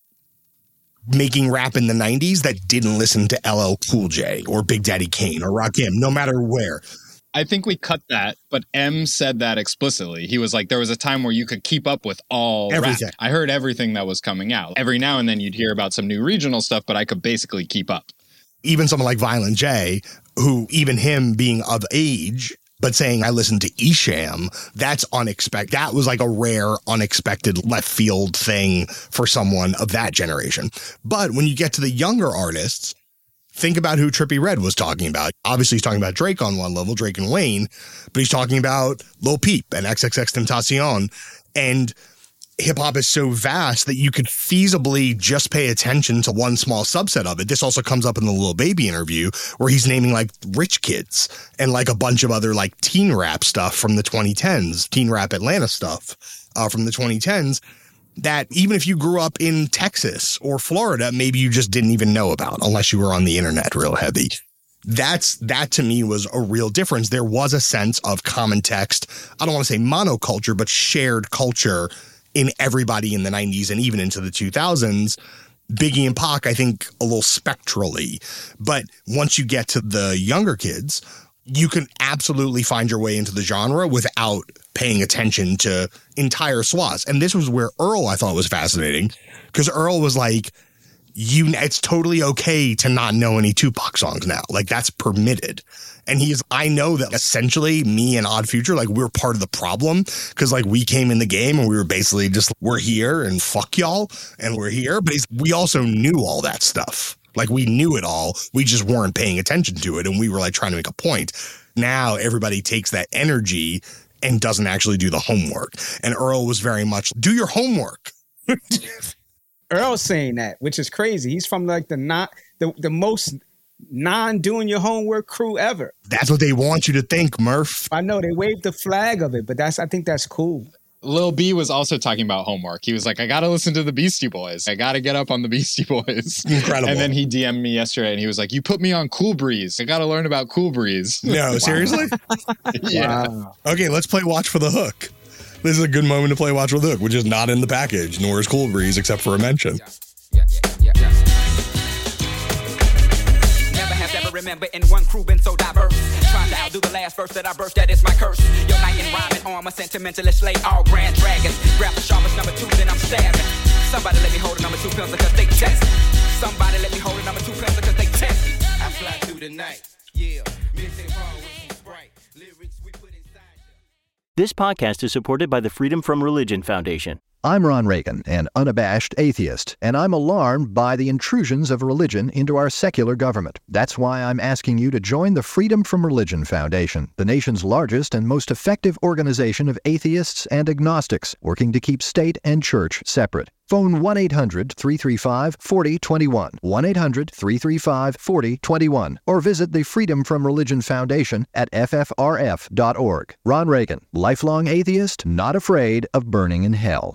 making rap in the nineties that didn't listen to L L Cool J or Big Daddy Kane or Rakim, no matter where. I think we cut that, but M said that explicitly. He was like, there was a time where you could keep up with all everything. Rap. I heard everything that was coming out. Every now and then you'd hear about some new regional stuff, but I could basically keep up. Even someone like Violent J, who even him being of age, but saying I listened to Esham, that's unexpected. That was like a rare, unexpected left field thing for someone of that generation. But when you get to the younger artists, think about who Trippie Redd was talking about. Obviously, he's talking about Drake on one level, Drake and Wayne, but he's talking about Lil Peep and XXXTentacion. And hip-hop is so vast that you could feasibly just pay attention to one small subset of it. This also comes up in the Lil Baby interview where he's naming like Rich Kids and like a bunch of other like teen rap stuff from the twenty tens, teen rap Atlanta stuff uh, from the twenty tens that even if you grew up in Texas or Florida, maybe you just didn't even know about unless you were on the internet real heavy. That's that to me was a real difference. There was a sense of common text. I don't want to say monoculture, but shared culture in everybody in the nineties and even into the two thousands. Biggie and Pac, I think, a little spectrally. But once you get to the younger kids, you can absolutely find your way into the genre without paying attention to entire swaths. And this was where Earl, I thought, was fascinating, because Earl was like, you, it's totally okay to not know any Tupac songs now. Like, that's permitted. And he's, I know that essentially me and Odd Future, like, we're part of the problem because, like, we came in the game and we were basically just, we're here and fuck y'all and we're here. But he's, we also knew all that stuff. Like, we knew it all. We just weren't paying attention to it. And we were, like, trying to make a point. Now everybody takes that energy and doesn't actually do the homework. And Earl was very much, do your homework. Earl's saying that, which is crazy. He's from, like, the not the, the most non-doing your homework crew ever. That's what they want you to think, Murph. I know they waved the flag of it, but that's I think that's cool. Lil B was also talking about homework. He was like, I got to listen to the Beastie Boys. I got to get up on the Beastie Boys. Incredible. And then he D M'd me yesterday and he was like, you put me on Cool Breeze. I got to learn about Cool Breeze. No, seriously? Yeah. Wow. Okay, let's play Watch for the Hook. This is a good moment to play Watch for the Hook, which is not in the package, nor is Cool Breeze, except for a mention. Yeah, yeah, yeah, yeah. Never have ever remember in one crew been so diverse. Trying to outdo the last verse that I burst, that is my curse. Your knight in rhyming armor, sentimentalist, lay all grand dragons. Grab the sharpest number two, then I'm stabbing. Somebody let me hold a number two pencil cause they test. Somebody let me hold a number two pencil cause they test. I fly through the night, yeah. Midday raw with some Sprite. Lyrics we put inside. This podcast is supported by the Freedom From Religion Foundation. I'm Ron Reagan, an unabashed atheist, and I'm alarmed by the intrusions of religion into our secular government. That's why I'm asking you to join the Freedom From Religion Foundation, the nation's largest and most effective organization of atheists and agnostics, working to keep state and church separate. Phone one eight hundred, three three five, four zero two one, one eight hundred, three three five, four zero two one, or visit the Freedom From Religion Foundation at f f r f dot org. Ron Reagan, lifelong atheist, not afraid of burning in hell.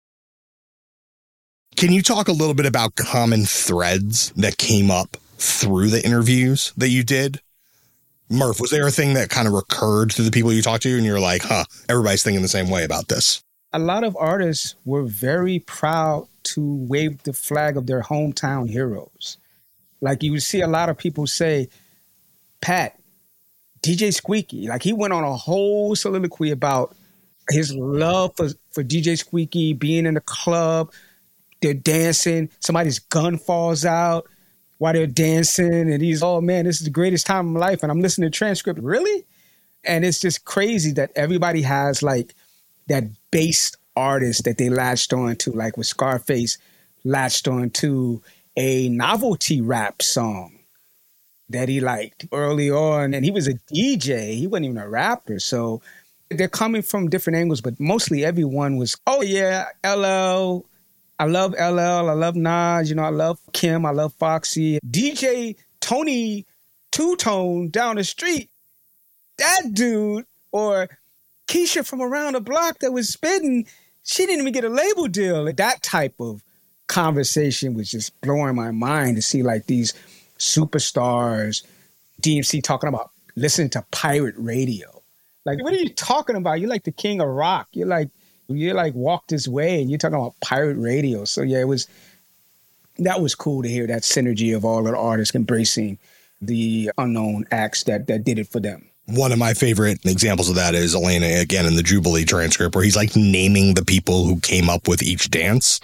Can you talk a little bit about common threads that came up through the interviews that you did? Murph, was there a thing that kind of recurred to the people you talked to and you're like, huh, everybody's thinking the same way about this? A lot of artists were very proud to wave the flag of their hometown heroes. Like you would see a lot of people say, Pat, D J Squeaky, like he went on a whole soliloquy about his love for, for D J Squeaky, being in the club, they're dancing, somebody's gun falls out. while they're dancing, and he's, oh man, this is the greatest time of my life, and I'm listening to transcript. Really? And it's just crazy that everybody has like that bass artist that they latched on to, like with Scarface latched on to a novelty rap song that he liked early on. And he was a D J. He wasn't even a rapper. So they're coming from different angles, but mostly everyone was, oh yeah, L L. I love L L. I love Nas. You know, I love Kim. I love Foxy. D J Tony Two-Tone down the street, that dude, or Keisha from around the block that was spitting, she didn't even get a label deal. That type of conversation was just blowing my mind to see like these superstars, D M C talking about listening to pirate radio. Like, what are you talking about? You're like the king of rock. You're like, you're like Walk This Way, and you're talking about pirate radio. So yeah, it was, that was cool to hear that synergy of all the artists embracing the unknown acts that, that did it for them. One of my favorite examples of that is Elena, again, in the Jubilee transcript, where he's like naming the people who came up with each dance.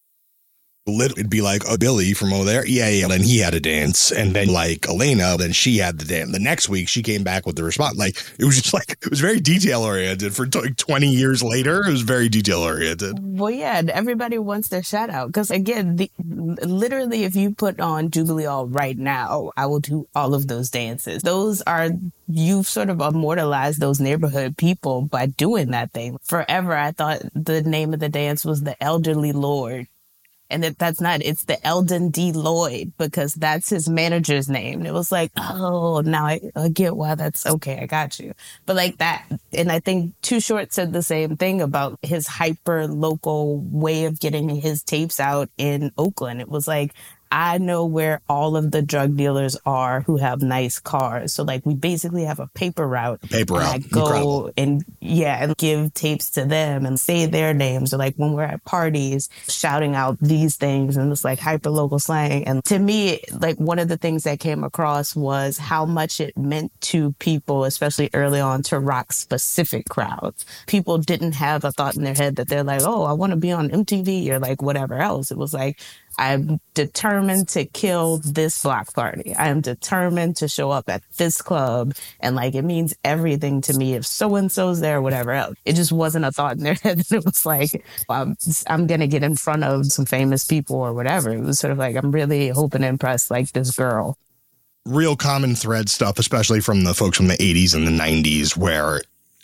It'd be like, oh, Billy from over there. Yeah, yeah. Then he had a dance. And then like Elena, then she had the dance. The next week she came back with the response. Like, it was just like, it was very detail oriented for like twenty years later. It was very detail oriented. Well, yeah. Everybody wants their shout out. Cause again, the, literally, if you put on Jubilee All right now, I will do all of those dances. Those are, you've sort of immortalized those neighborhood people by doing that thing. Forever, I thought the name of the dance was the Elderly Lord. And that that's not, it's the Eldon D. Lloyd, because that's his manager's name. And it was like, oh, now I, I get why that's okay. I got you. But like that. And I think Too Short said the same thing about his hyper local way of getting his tapes out in Oakland. It was like, I know where all of the drug dealers are who have nice cars. So like we basically have a paper route. A paper route. I go Incredible. and yeah, and give tapes to them and say their names. Or like when we're at parties, shouting out these things and it's like hyper local slang. And to me, like one of the things that came across was how much it meant to people, especially early on, to rock specific crowds. People didn't have a thought in their head that they're like, oh, I want to be on M T V or like whatever else. It was like, I'm determined to kill this block party. I am determined to show up at this club. And like, it means everything to me if so-and-so's there or whatever else. It just wasn't a thought in their head. It was like, I'm, I'm going to get in front of some famous people or whatever. It was sort of like, I'm really hoping to impress like this girl. Real common thread stuff, especially from the folks from the eighties and the nineties, where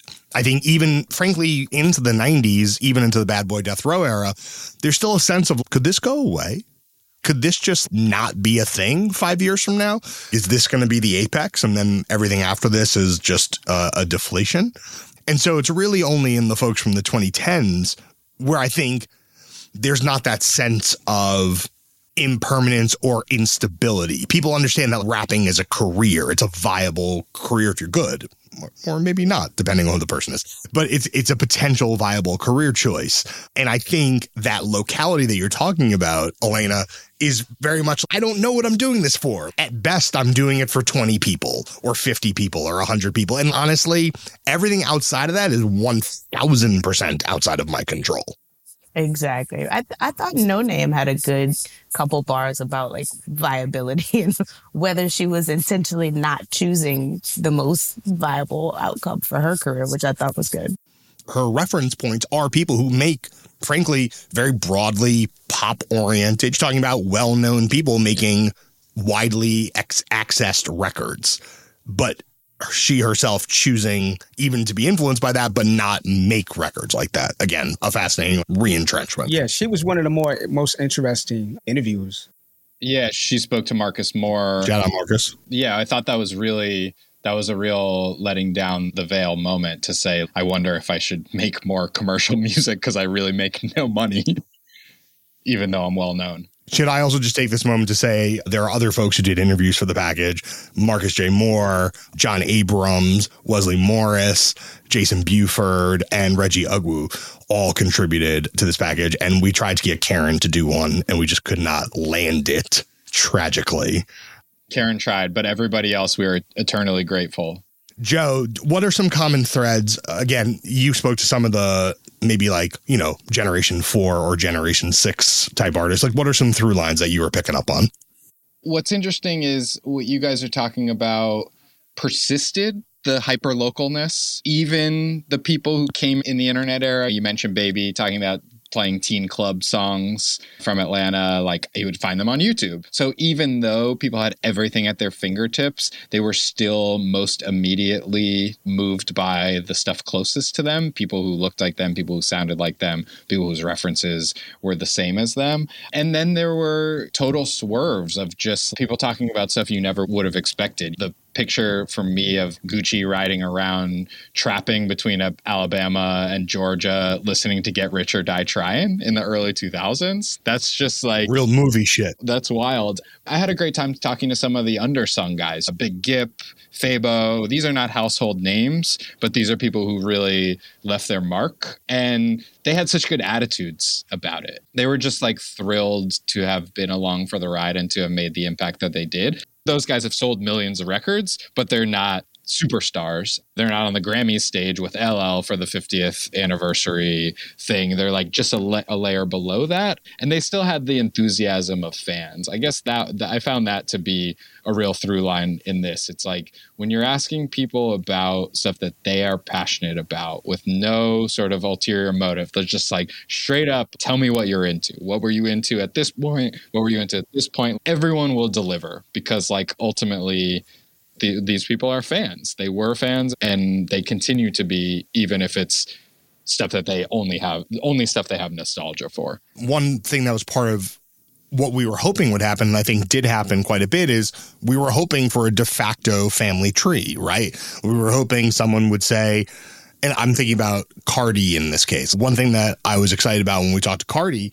I think even, frankly, into the nineties, even into the Bad Boy Death Row era, there's still a sense of, could this go away? Could this just not be a thing five years from now? Is this going to be the apex? And then everything after this is just uh, a deflation? And so it's really only in the folks from the twenty tens where I think there's not that sense of impermanence or instability. People understand that rapping is a career. It's a viable career if you're good. Or maybe not, depending on who the person is. But it's it's a potential viable career choice. And I think that locality that you're talking about, Elena, is very much, I don't know what I'm doing this for. At best, I'm doing it for twenty people or fifty people or one hundred people. And honestly, everything outside of that is one thousand percent outside of my control. Exactly. I th- I thought No Name had a good couple bars about like viability and whether she was intentionally not choosing the most viable outcome for her career, which I thought was good. Her reference points are people who make, frankly, very broadly pop-oriented, talking about well-known people making widely ex- accessed records. But she herself choosing even to be influenced by that, but not make records like that. Again, a fascinating re-entrenchment. Yeah, she was one of the more most interesting interviews. Yeah, she spoke to Marcus Moore. Shout out Marcus. Yeah, I thought that was really, that was a real letting down the veil moment to say, I wonder if I should make more commercial music because I really make no money, even though I'm well known. Should I also just take this moment to say there are other folks who did interviews for the package. Marcus J. Moore, John Abrams, Wesley Morris, Jason Buford, and Reggie Ugwu all contributed to this package. And we tried to get Karen to do one, and we just could not land it, tragically. Karen tried, but everybody else, we were eternally grateful. Joe, what are some common threads? Again, you spoke to some of the maybe like, you know, generation four or generation six type artists. Like, what are some through lines that you were picking up on? What's interesting is what you guys are talking about persisted, the hyper-localness. Even the people who came in the internet era, you mentioned Baby, talking about playing teen club songs from Atlanta, like he would find them on YouTube. So even though people had everything at their fingertips, they were still most immediately moved by the stuff closest to them, people who looked like them, people who sounded like them, people whose references were the same as them. And then there were total swerves of just people talking about stuff you never would have expected. The picture for me of Gucci riding around trapping between Alabama and Georgia, listening to Get Rich or Die Trying in the early two thousands. That's just like real movie shit. That's wild. I had a great time talking to some of the undersung guys, Big Gip, Fabo. These are not household names, but these are people who really left their mark. And they had such good attitudes about it. They were just like thrilled to have been along for the ride and to have made the impact that they did. Those guys have sold millions of records, but they're not superstars. They're not on the Grammy stage with L L for the fiftieth anniversary thing. They're like just a, la- a layer below that. And they still had the enthusiasm of fans. I guess that, that I found that to be a real through line in this. It's like when you're asking people about stuff that they are passionate about with no sort of ulterior motive, they're just like straight up, tell me what you're into. What were you into at this point? What were you into at this point? Everyone will deliver because like ultimately The, these people are fans. They were fans and they continue to be, even if it's stuff that they only have, only stuff they have nostalgia for. One thing that was part of what we were hoping would happen, and I think did happen quite a bit, is we were hoping for a de facto family tree, right? We were hoping someone would say, and I'm thinking about Cardi in this case. One thing that I was excited about when we talked to Cardi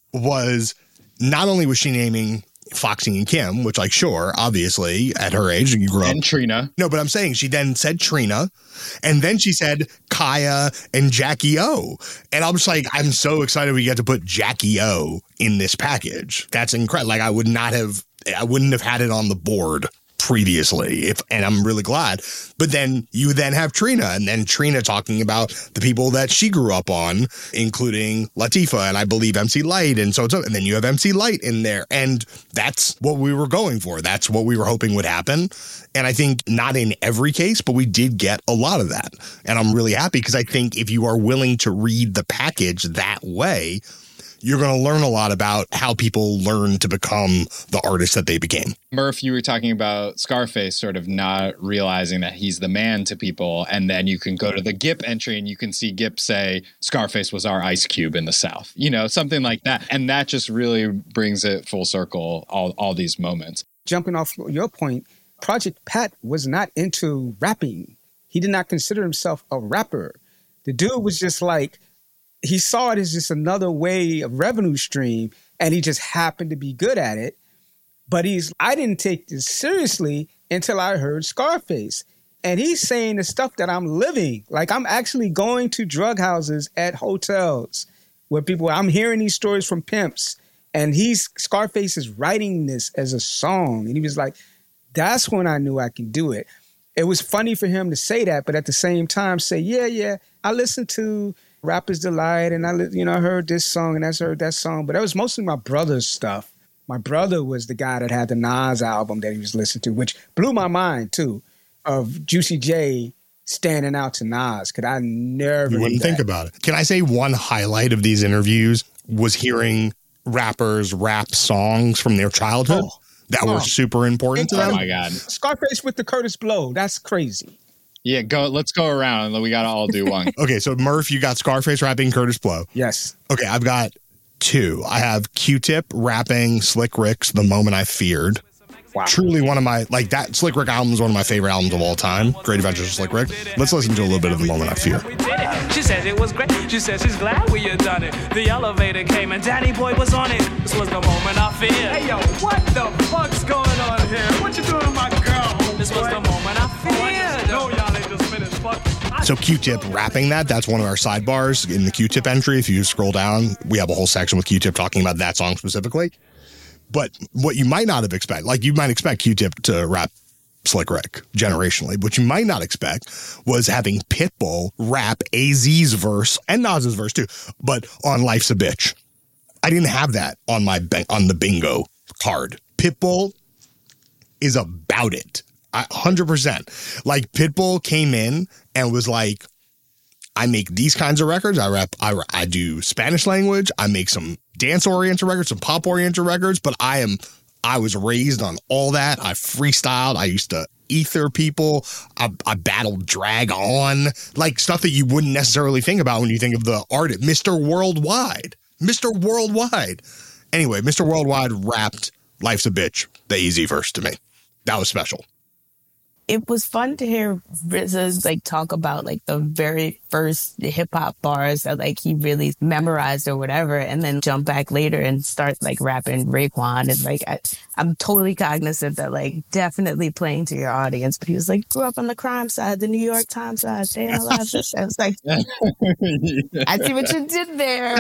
was not only was she naming Foxy and Kim, which like, sure, obviously at her age, you grew up. And Trina. No, but I'm saying she then said Trina and then she said Kaya and Jackie O. And I'm just like, I'm so excited we get to put Jackie O in this package. That's incredible. Like I would not have, I wouldn't have had it on the board previously, if, and I'm really glad. But then you then have Trina, and then Trina talking about the people that she grew up on, including Latifah and I believe M C Lyte, and so and so. And then you have M C Lyte in there, and that's what we were going for. That's what we were hoping would happen. And I think not in every case, but we did get a lot of that, and I'm really happy because I think if you are willing to read the package that way, you're going to learn a lot about how people learn to become the artists that they became. Murph, you were talking about Scarface sort of not realizing that he's the man to people. And then you can go to the Gip entry and you can see Gip say, Scarface was our Ice Cube in the South, you know, something like that. And that just really brings it full circle, all, all these moments. Jumping off your point, Project Pat was not into rapping. He did not consider himself a rapper. The dude was just like, he saw it as just another way of revenue stream, and he just happened to be good at it. But he's, I didn't take this seriously until I heard Scarface. And he's saying the stuff that I'm living. Like I'm actually going to drug houses at hotels where people, I'm hearing these stories from pimps, and he's, Scarface is writing this as a song. And he was like, that's when I knew I can do it. It was funny for him to say that, but at the same time say, yeah, yeah, I listened to Rapper's Delight, and I, you know, I heard this song and I heard that song, but that was mostly my brother's stuff. My brother was the guy that had the Nas album that he was listening to, which blew my mind too, of Juicy J standing out to Nas, because I never You wouldn't think about it. Can I say one highlight of these interviews was hearing rappers rap songs from their childhood oh. that oh. were super important to them? Oh my God. Scarface with the Curtis Blow. That's crazy. Yeah, go. Let's go around. We got to all do one. Okay, so Murph, you got Scarface rapping Curtis Blow. Yes. Okay, I've got two. I have Q-Tip rapping Slick Rick's The Moment I Feared. Wow. Truly one of my, like that Slick Rick album is one of my favorite albums of all time. Great Adventures of Slick Rick. Let's listen to a little bit of The Moment I Fear. She says it was great. She says she's glad we had done it. The elevator came and Danny Boy was on it. This was the moment I feared. Hey, yo, what the fuck's going on here? What you doing to my girl? This was the moment I feared. No, y'all ain't just finished fucking. So Q-Tip rapping that, that's one of our sidebars in the Q-Tip entry. If you scroll down, we have a whole section with Q-Tip talking about that song specifically. But what you might not have expected, like you might expect Q-Tip to rap Slick Rick generationally, what you might not expect was having Pitbull rap A Z's verse and Nas's verse too, but on Life's a Bitch. I didn't have that on my on the bingo card. Pitbull is about it. I, one hundred percent. Like Pitbull came in and was like, I make these kinds of records. I rap, I, I do Spanish language. I make some dance oriented records, some pop oriented records, but I am, I was raised on all that. I freestyled. I used to ether people. I, I battled drag on, like stuff that you wouldn't necessarily think about when you think of the artist. Mister Worldwide, Mister Worldwide. Anyway, Mister Worldwide rapped Life's a Bitch, the easy verse to me. That was special. It was fun to hear R Z A like talk about like the very first hip hop bars that like he really memorized or whatever, and then jump back later and start like rapping Raekwon. And like I, I'm totally cognizant that like definitely playing to your audience, but he was like, grew up on the crime side, the New York Times side, day in the life. I was like, I see what you did there.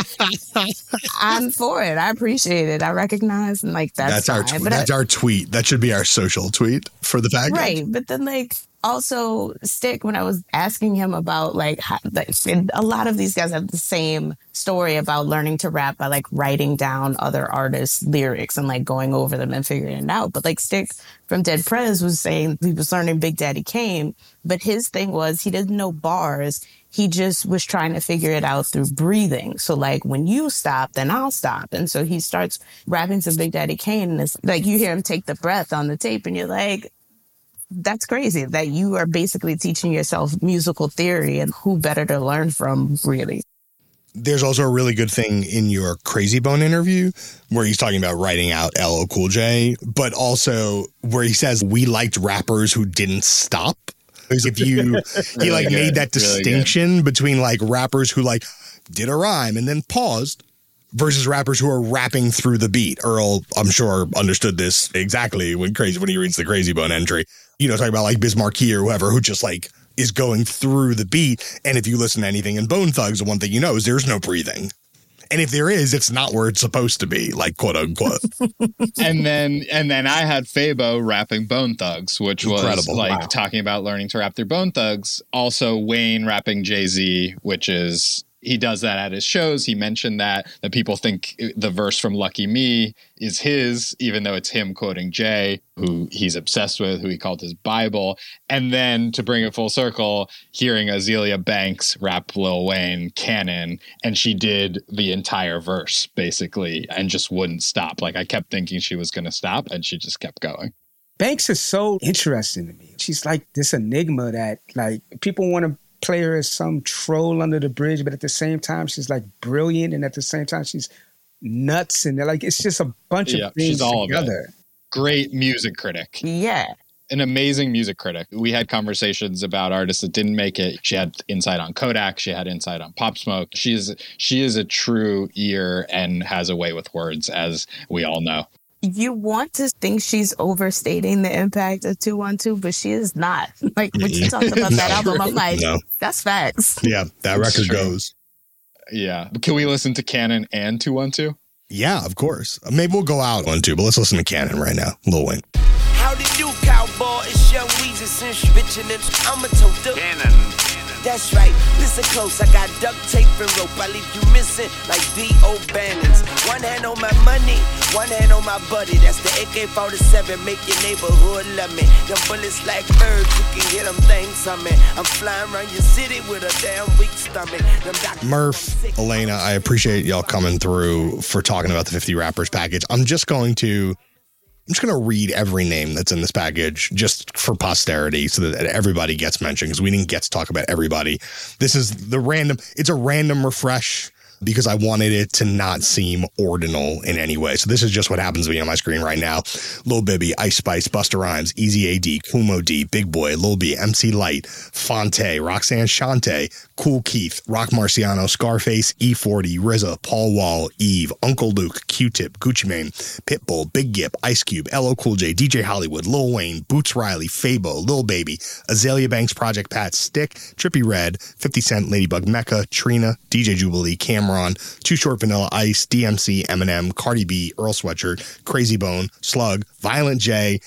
I'm for it. I appreciate it. I recognize and like that's, that's our fine. tw- but that's I, our tweet. That should be our social tweet for the fact. Right. But then like also Stick, when I was asking him about like, how, like a lot of these guys have the same story about learning to rap by like writing down other artists' lyrics and like going over them and figuring it out. But like Stick from Dead Prez was saying he was learning Big Daddy Kane, but his thing was he didn't know bars. He just was trying to figure it out through breathing. So like when you stop, then I'll stop. And so he starts rapping to Big Daddy Kane and it's like you hear him take the breath on the tape and you're like, that's crazy that you are basically teaching yourself musical theory, and who better to learn from, really. There's also a really good thing in your Crazy Bone interview where he's talking about writing out L L Cool J, but also where he says we liked rappers who didn't stop. If you, really he like good. made that distinction really between like rappers who like did a rhyme and then paused versus rappers who are rapping through the beat. Earl, I'm sure, understood this exactly when crazy when he reads the Crazy Bone entry. You know, talking about like Biz Markie or whoever who just like is going through the beat. And if you listen to anything in Bone Thugs, the one thing you know is there's no breathing. And if there is, it's not where it's supposed to be, like quote unquote. and then and then I had Fabo rapping Bone Thugs, which Incredible. was like Wow. talking about learning to rap through Bone Thugs. Also Wayne rapping Jay-Z, which is he does that at his shows. He mentioned that that people think the verse from Lucky Me is his, even though it's him quoting Jay, who he's obsessed with, who he called his Bible. And then to bring it full circle, hearing Azealia Banks rap Lil Wayne canon, and she did the entire verse basically and just wouldn't stop. Like I kept thinking she was going to stop and she just kept going. Banks is so interesting to me. She's like this enigma that like people want to play her as some troll under the bridge, but at the same time, she's like brilliant. And at the same time, she's nuts. And they're like, it's just a bunch Yeah, of things she's all together. Of it. Great music critic. Yeah. An amazing music critic. We had conversations about artists that didn't make it. She had insight on Kodak. She had insight on Pop Smoke. She is, she is a true ear and has a way with words, as we all know. You want to think she's overstating the impact of two one two, but she is not. Like when you talked about that No. album, I'm like, No. that's facts. Yeah, that It's record true. goes. Yeah. Can we listen to Canon and two one two? Yeah, of course. Maybe we'll go out one too, but let's listen to Cannon right now. Lil Wayne. How did you, cowboy? It's Young Weezy since you bitchin' and I'm a tote up. Cannon. That's right. Listen close. I got duct tape and rope. I leave you missing like V O Bannons. One hand on my money, one hand on my buddy. That's the A K forty-seven. Make your neighborhood love me. Them bullets like birds. You can hear them things humming. I'm flying around your city with a damn weak stomach. Them doctors Murph, Elena, I appreciate y'all coming through for talking about the fifty rappers package. I'm just going to I'm just going to read every name that's in this package just for posterity so that everybody gets mentioned because we didn't get to talk about everybody. This is the random. It's a random refresh because I wanted it to not seem ordinal in any way. So this is just what happens to me on my screen right now. Lil Bibby, Ice Spice, Busta Rhymes, Easy A D, Kumo D, Big Boy, Lil B, M C Light, Fonte, Roxanne Shante, Cool Keith, Rock Marciano, Scarface, E forty, R Z A, Paul Wall, Eve, Uncle Luke, Q-Tip, Gucci Mane, Pitbull, Big Gip, Ice Cube, L L Cool J, D J Hollywood, Lil Wayne, Boots Riley, Fabo, Lil Baby, Azalea Banks, Project Pat, Stick, Trippie Redd, fifty Cent, Ladybug Mecca, Trina, D J Jubilee, Cameron, Too Short, Vanilla Ice, D M C, Eminem, Cardi B, Earl Sweatshirt, Crazy Bone, Slug, Violent J,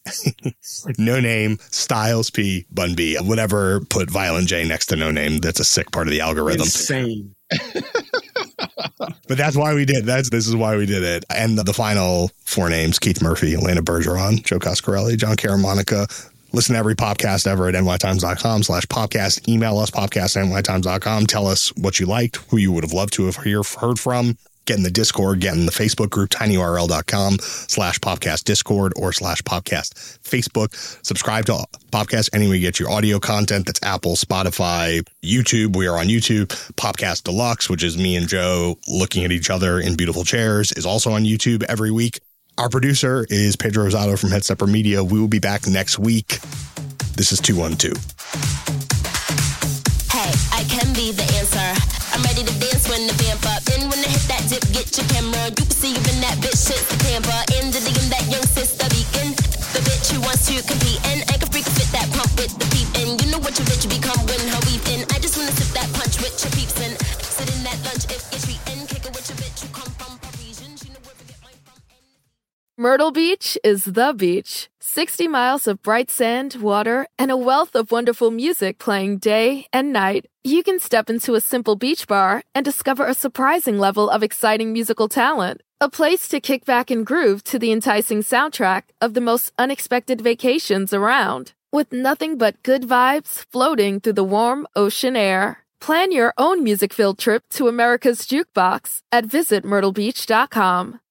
No Name, Styles P, Bun B, whatever, put Violent J next to No Name. That's a sick part of the algorithm. Insane. But that's why we did. That's this is why we did it. And the, the final four names: Keith Murphy, Elena Bergeron, Joe Coscarelli, John Caramonica. Listen to every podcast ever at nytimes.com slash podcast. Email us, podcast at nytimes dot com. Tell us what you liked, who you would have loved to have hear, heard from. Get in the Discord, get in the Facebook group, tinyurl.com slash podcast Discord or slash podcast Facebook. Subscribe to Popcast anywhere you get your audio content. That's Apple, Spotify, YouTube. We are on YouTube. Popcast Deluxe, which is me and Joe looking at each other in beautiful chairs, is also on YouTube every week. Our producer is Pedro Rosado from Headstepper Media. We will be back next week. This is two one two. Hey, I can be the answer. I'm ready to dance when the vamp up. And when I hit that dip, get your camera. You can see you in that bitch shit's the camper. In the in that young sister beacon. The bitch who wants to compete. And I can freak fit that pump with the peep. And you know what your bitch become when her weave in. I just wanna sip that punch with your peeps. And sit in that lunch if you're treating. Kick it with your bitch who come from Parisian. She know where to get mine from. Myrtle Beach is the beach. sixty miles of bright sand, water, and a wealth of wonderful music playing day and night. You can step into a simple beach bar and discover a surprising level of exciting musical talent. A place to kick back and groove to the enticing soundtrack of the most unexpected vacations around. With nothing but good vibes floating through the warm ocean air. Plan your own music-filled trip to America's Jukebox at visit myrtle beach dot com.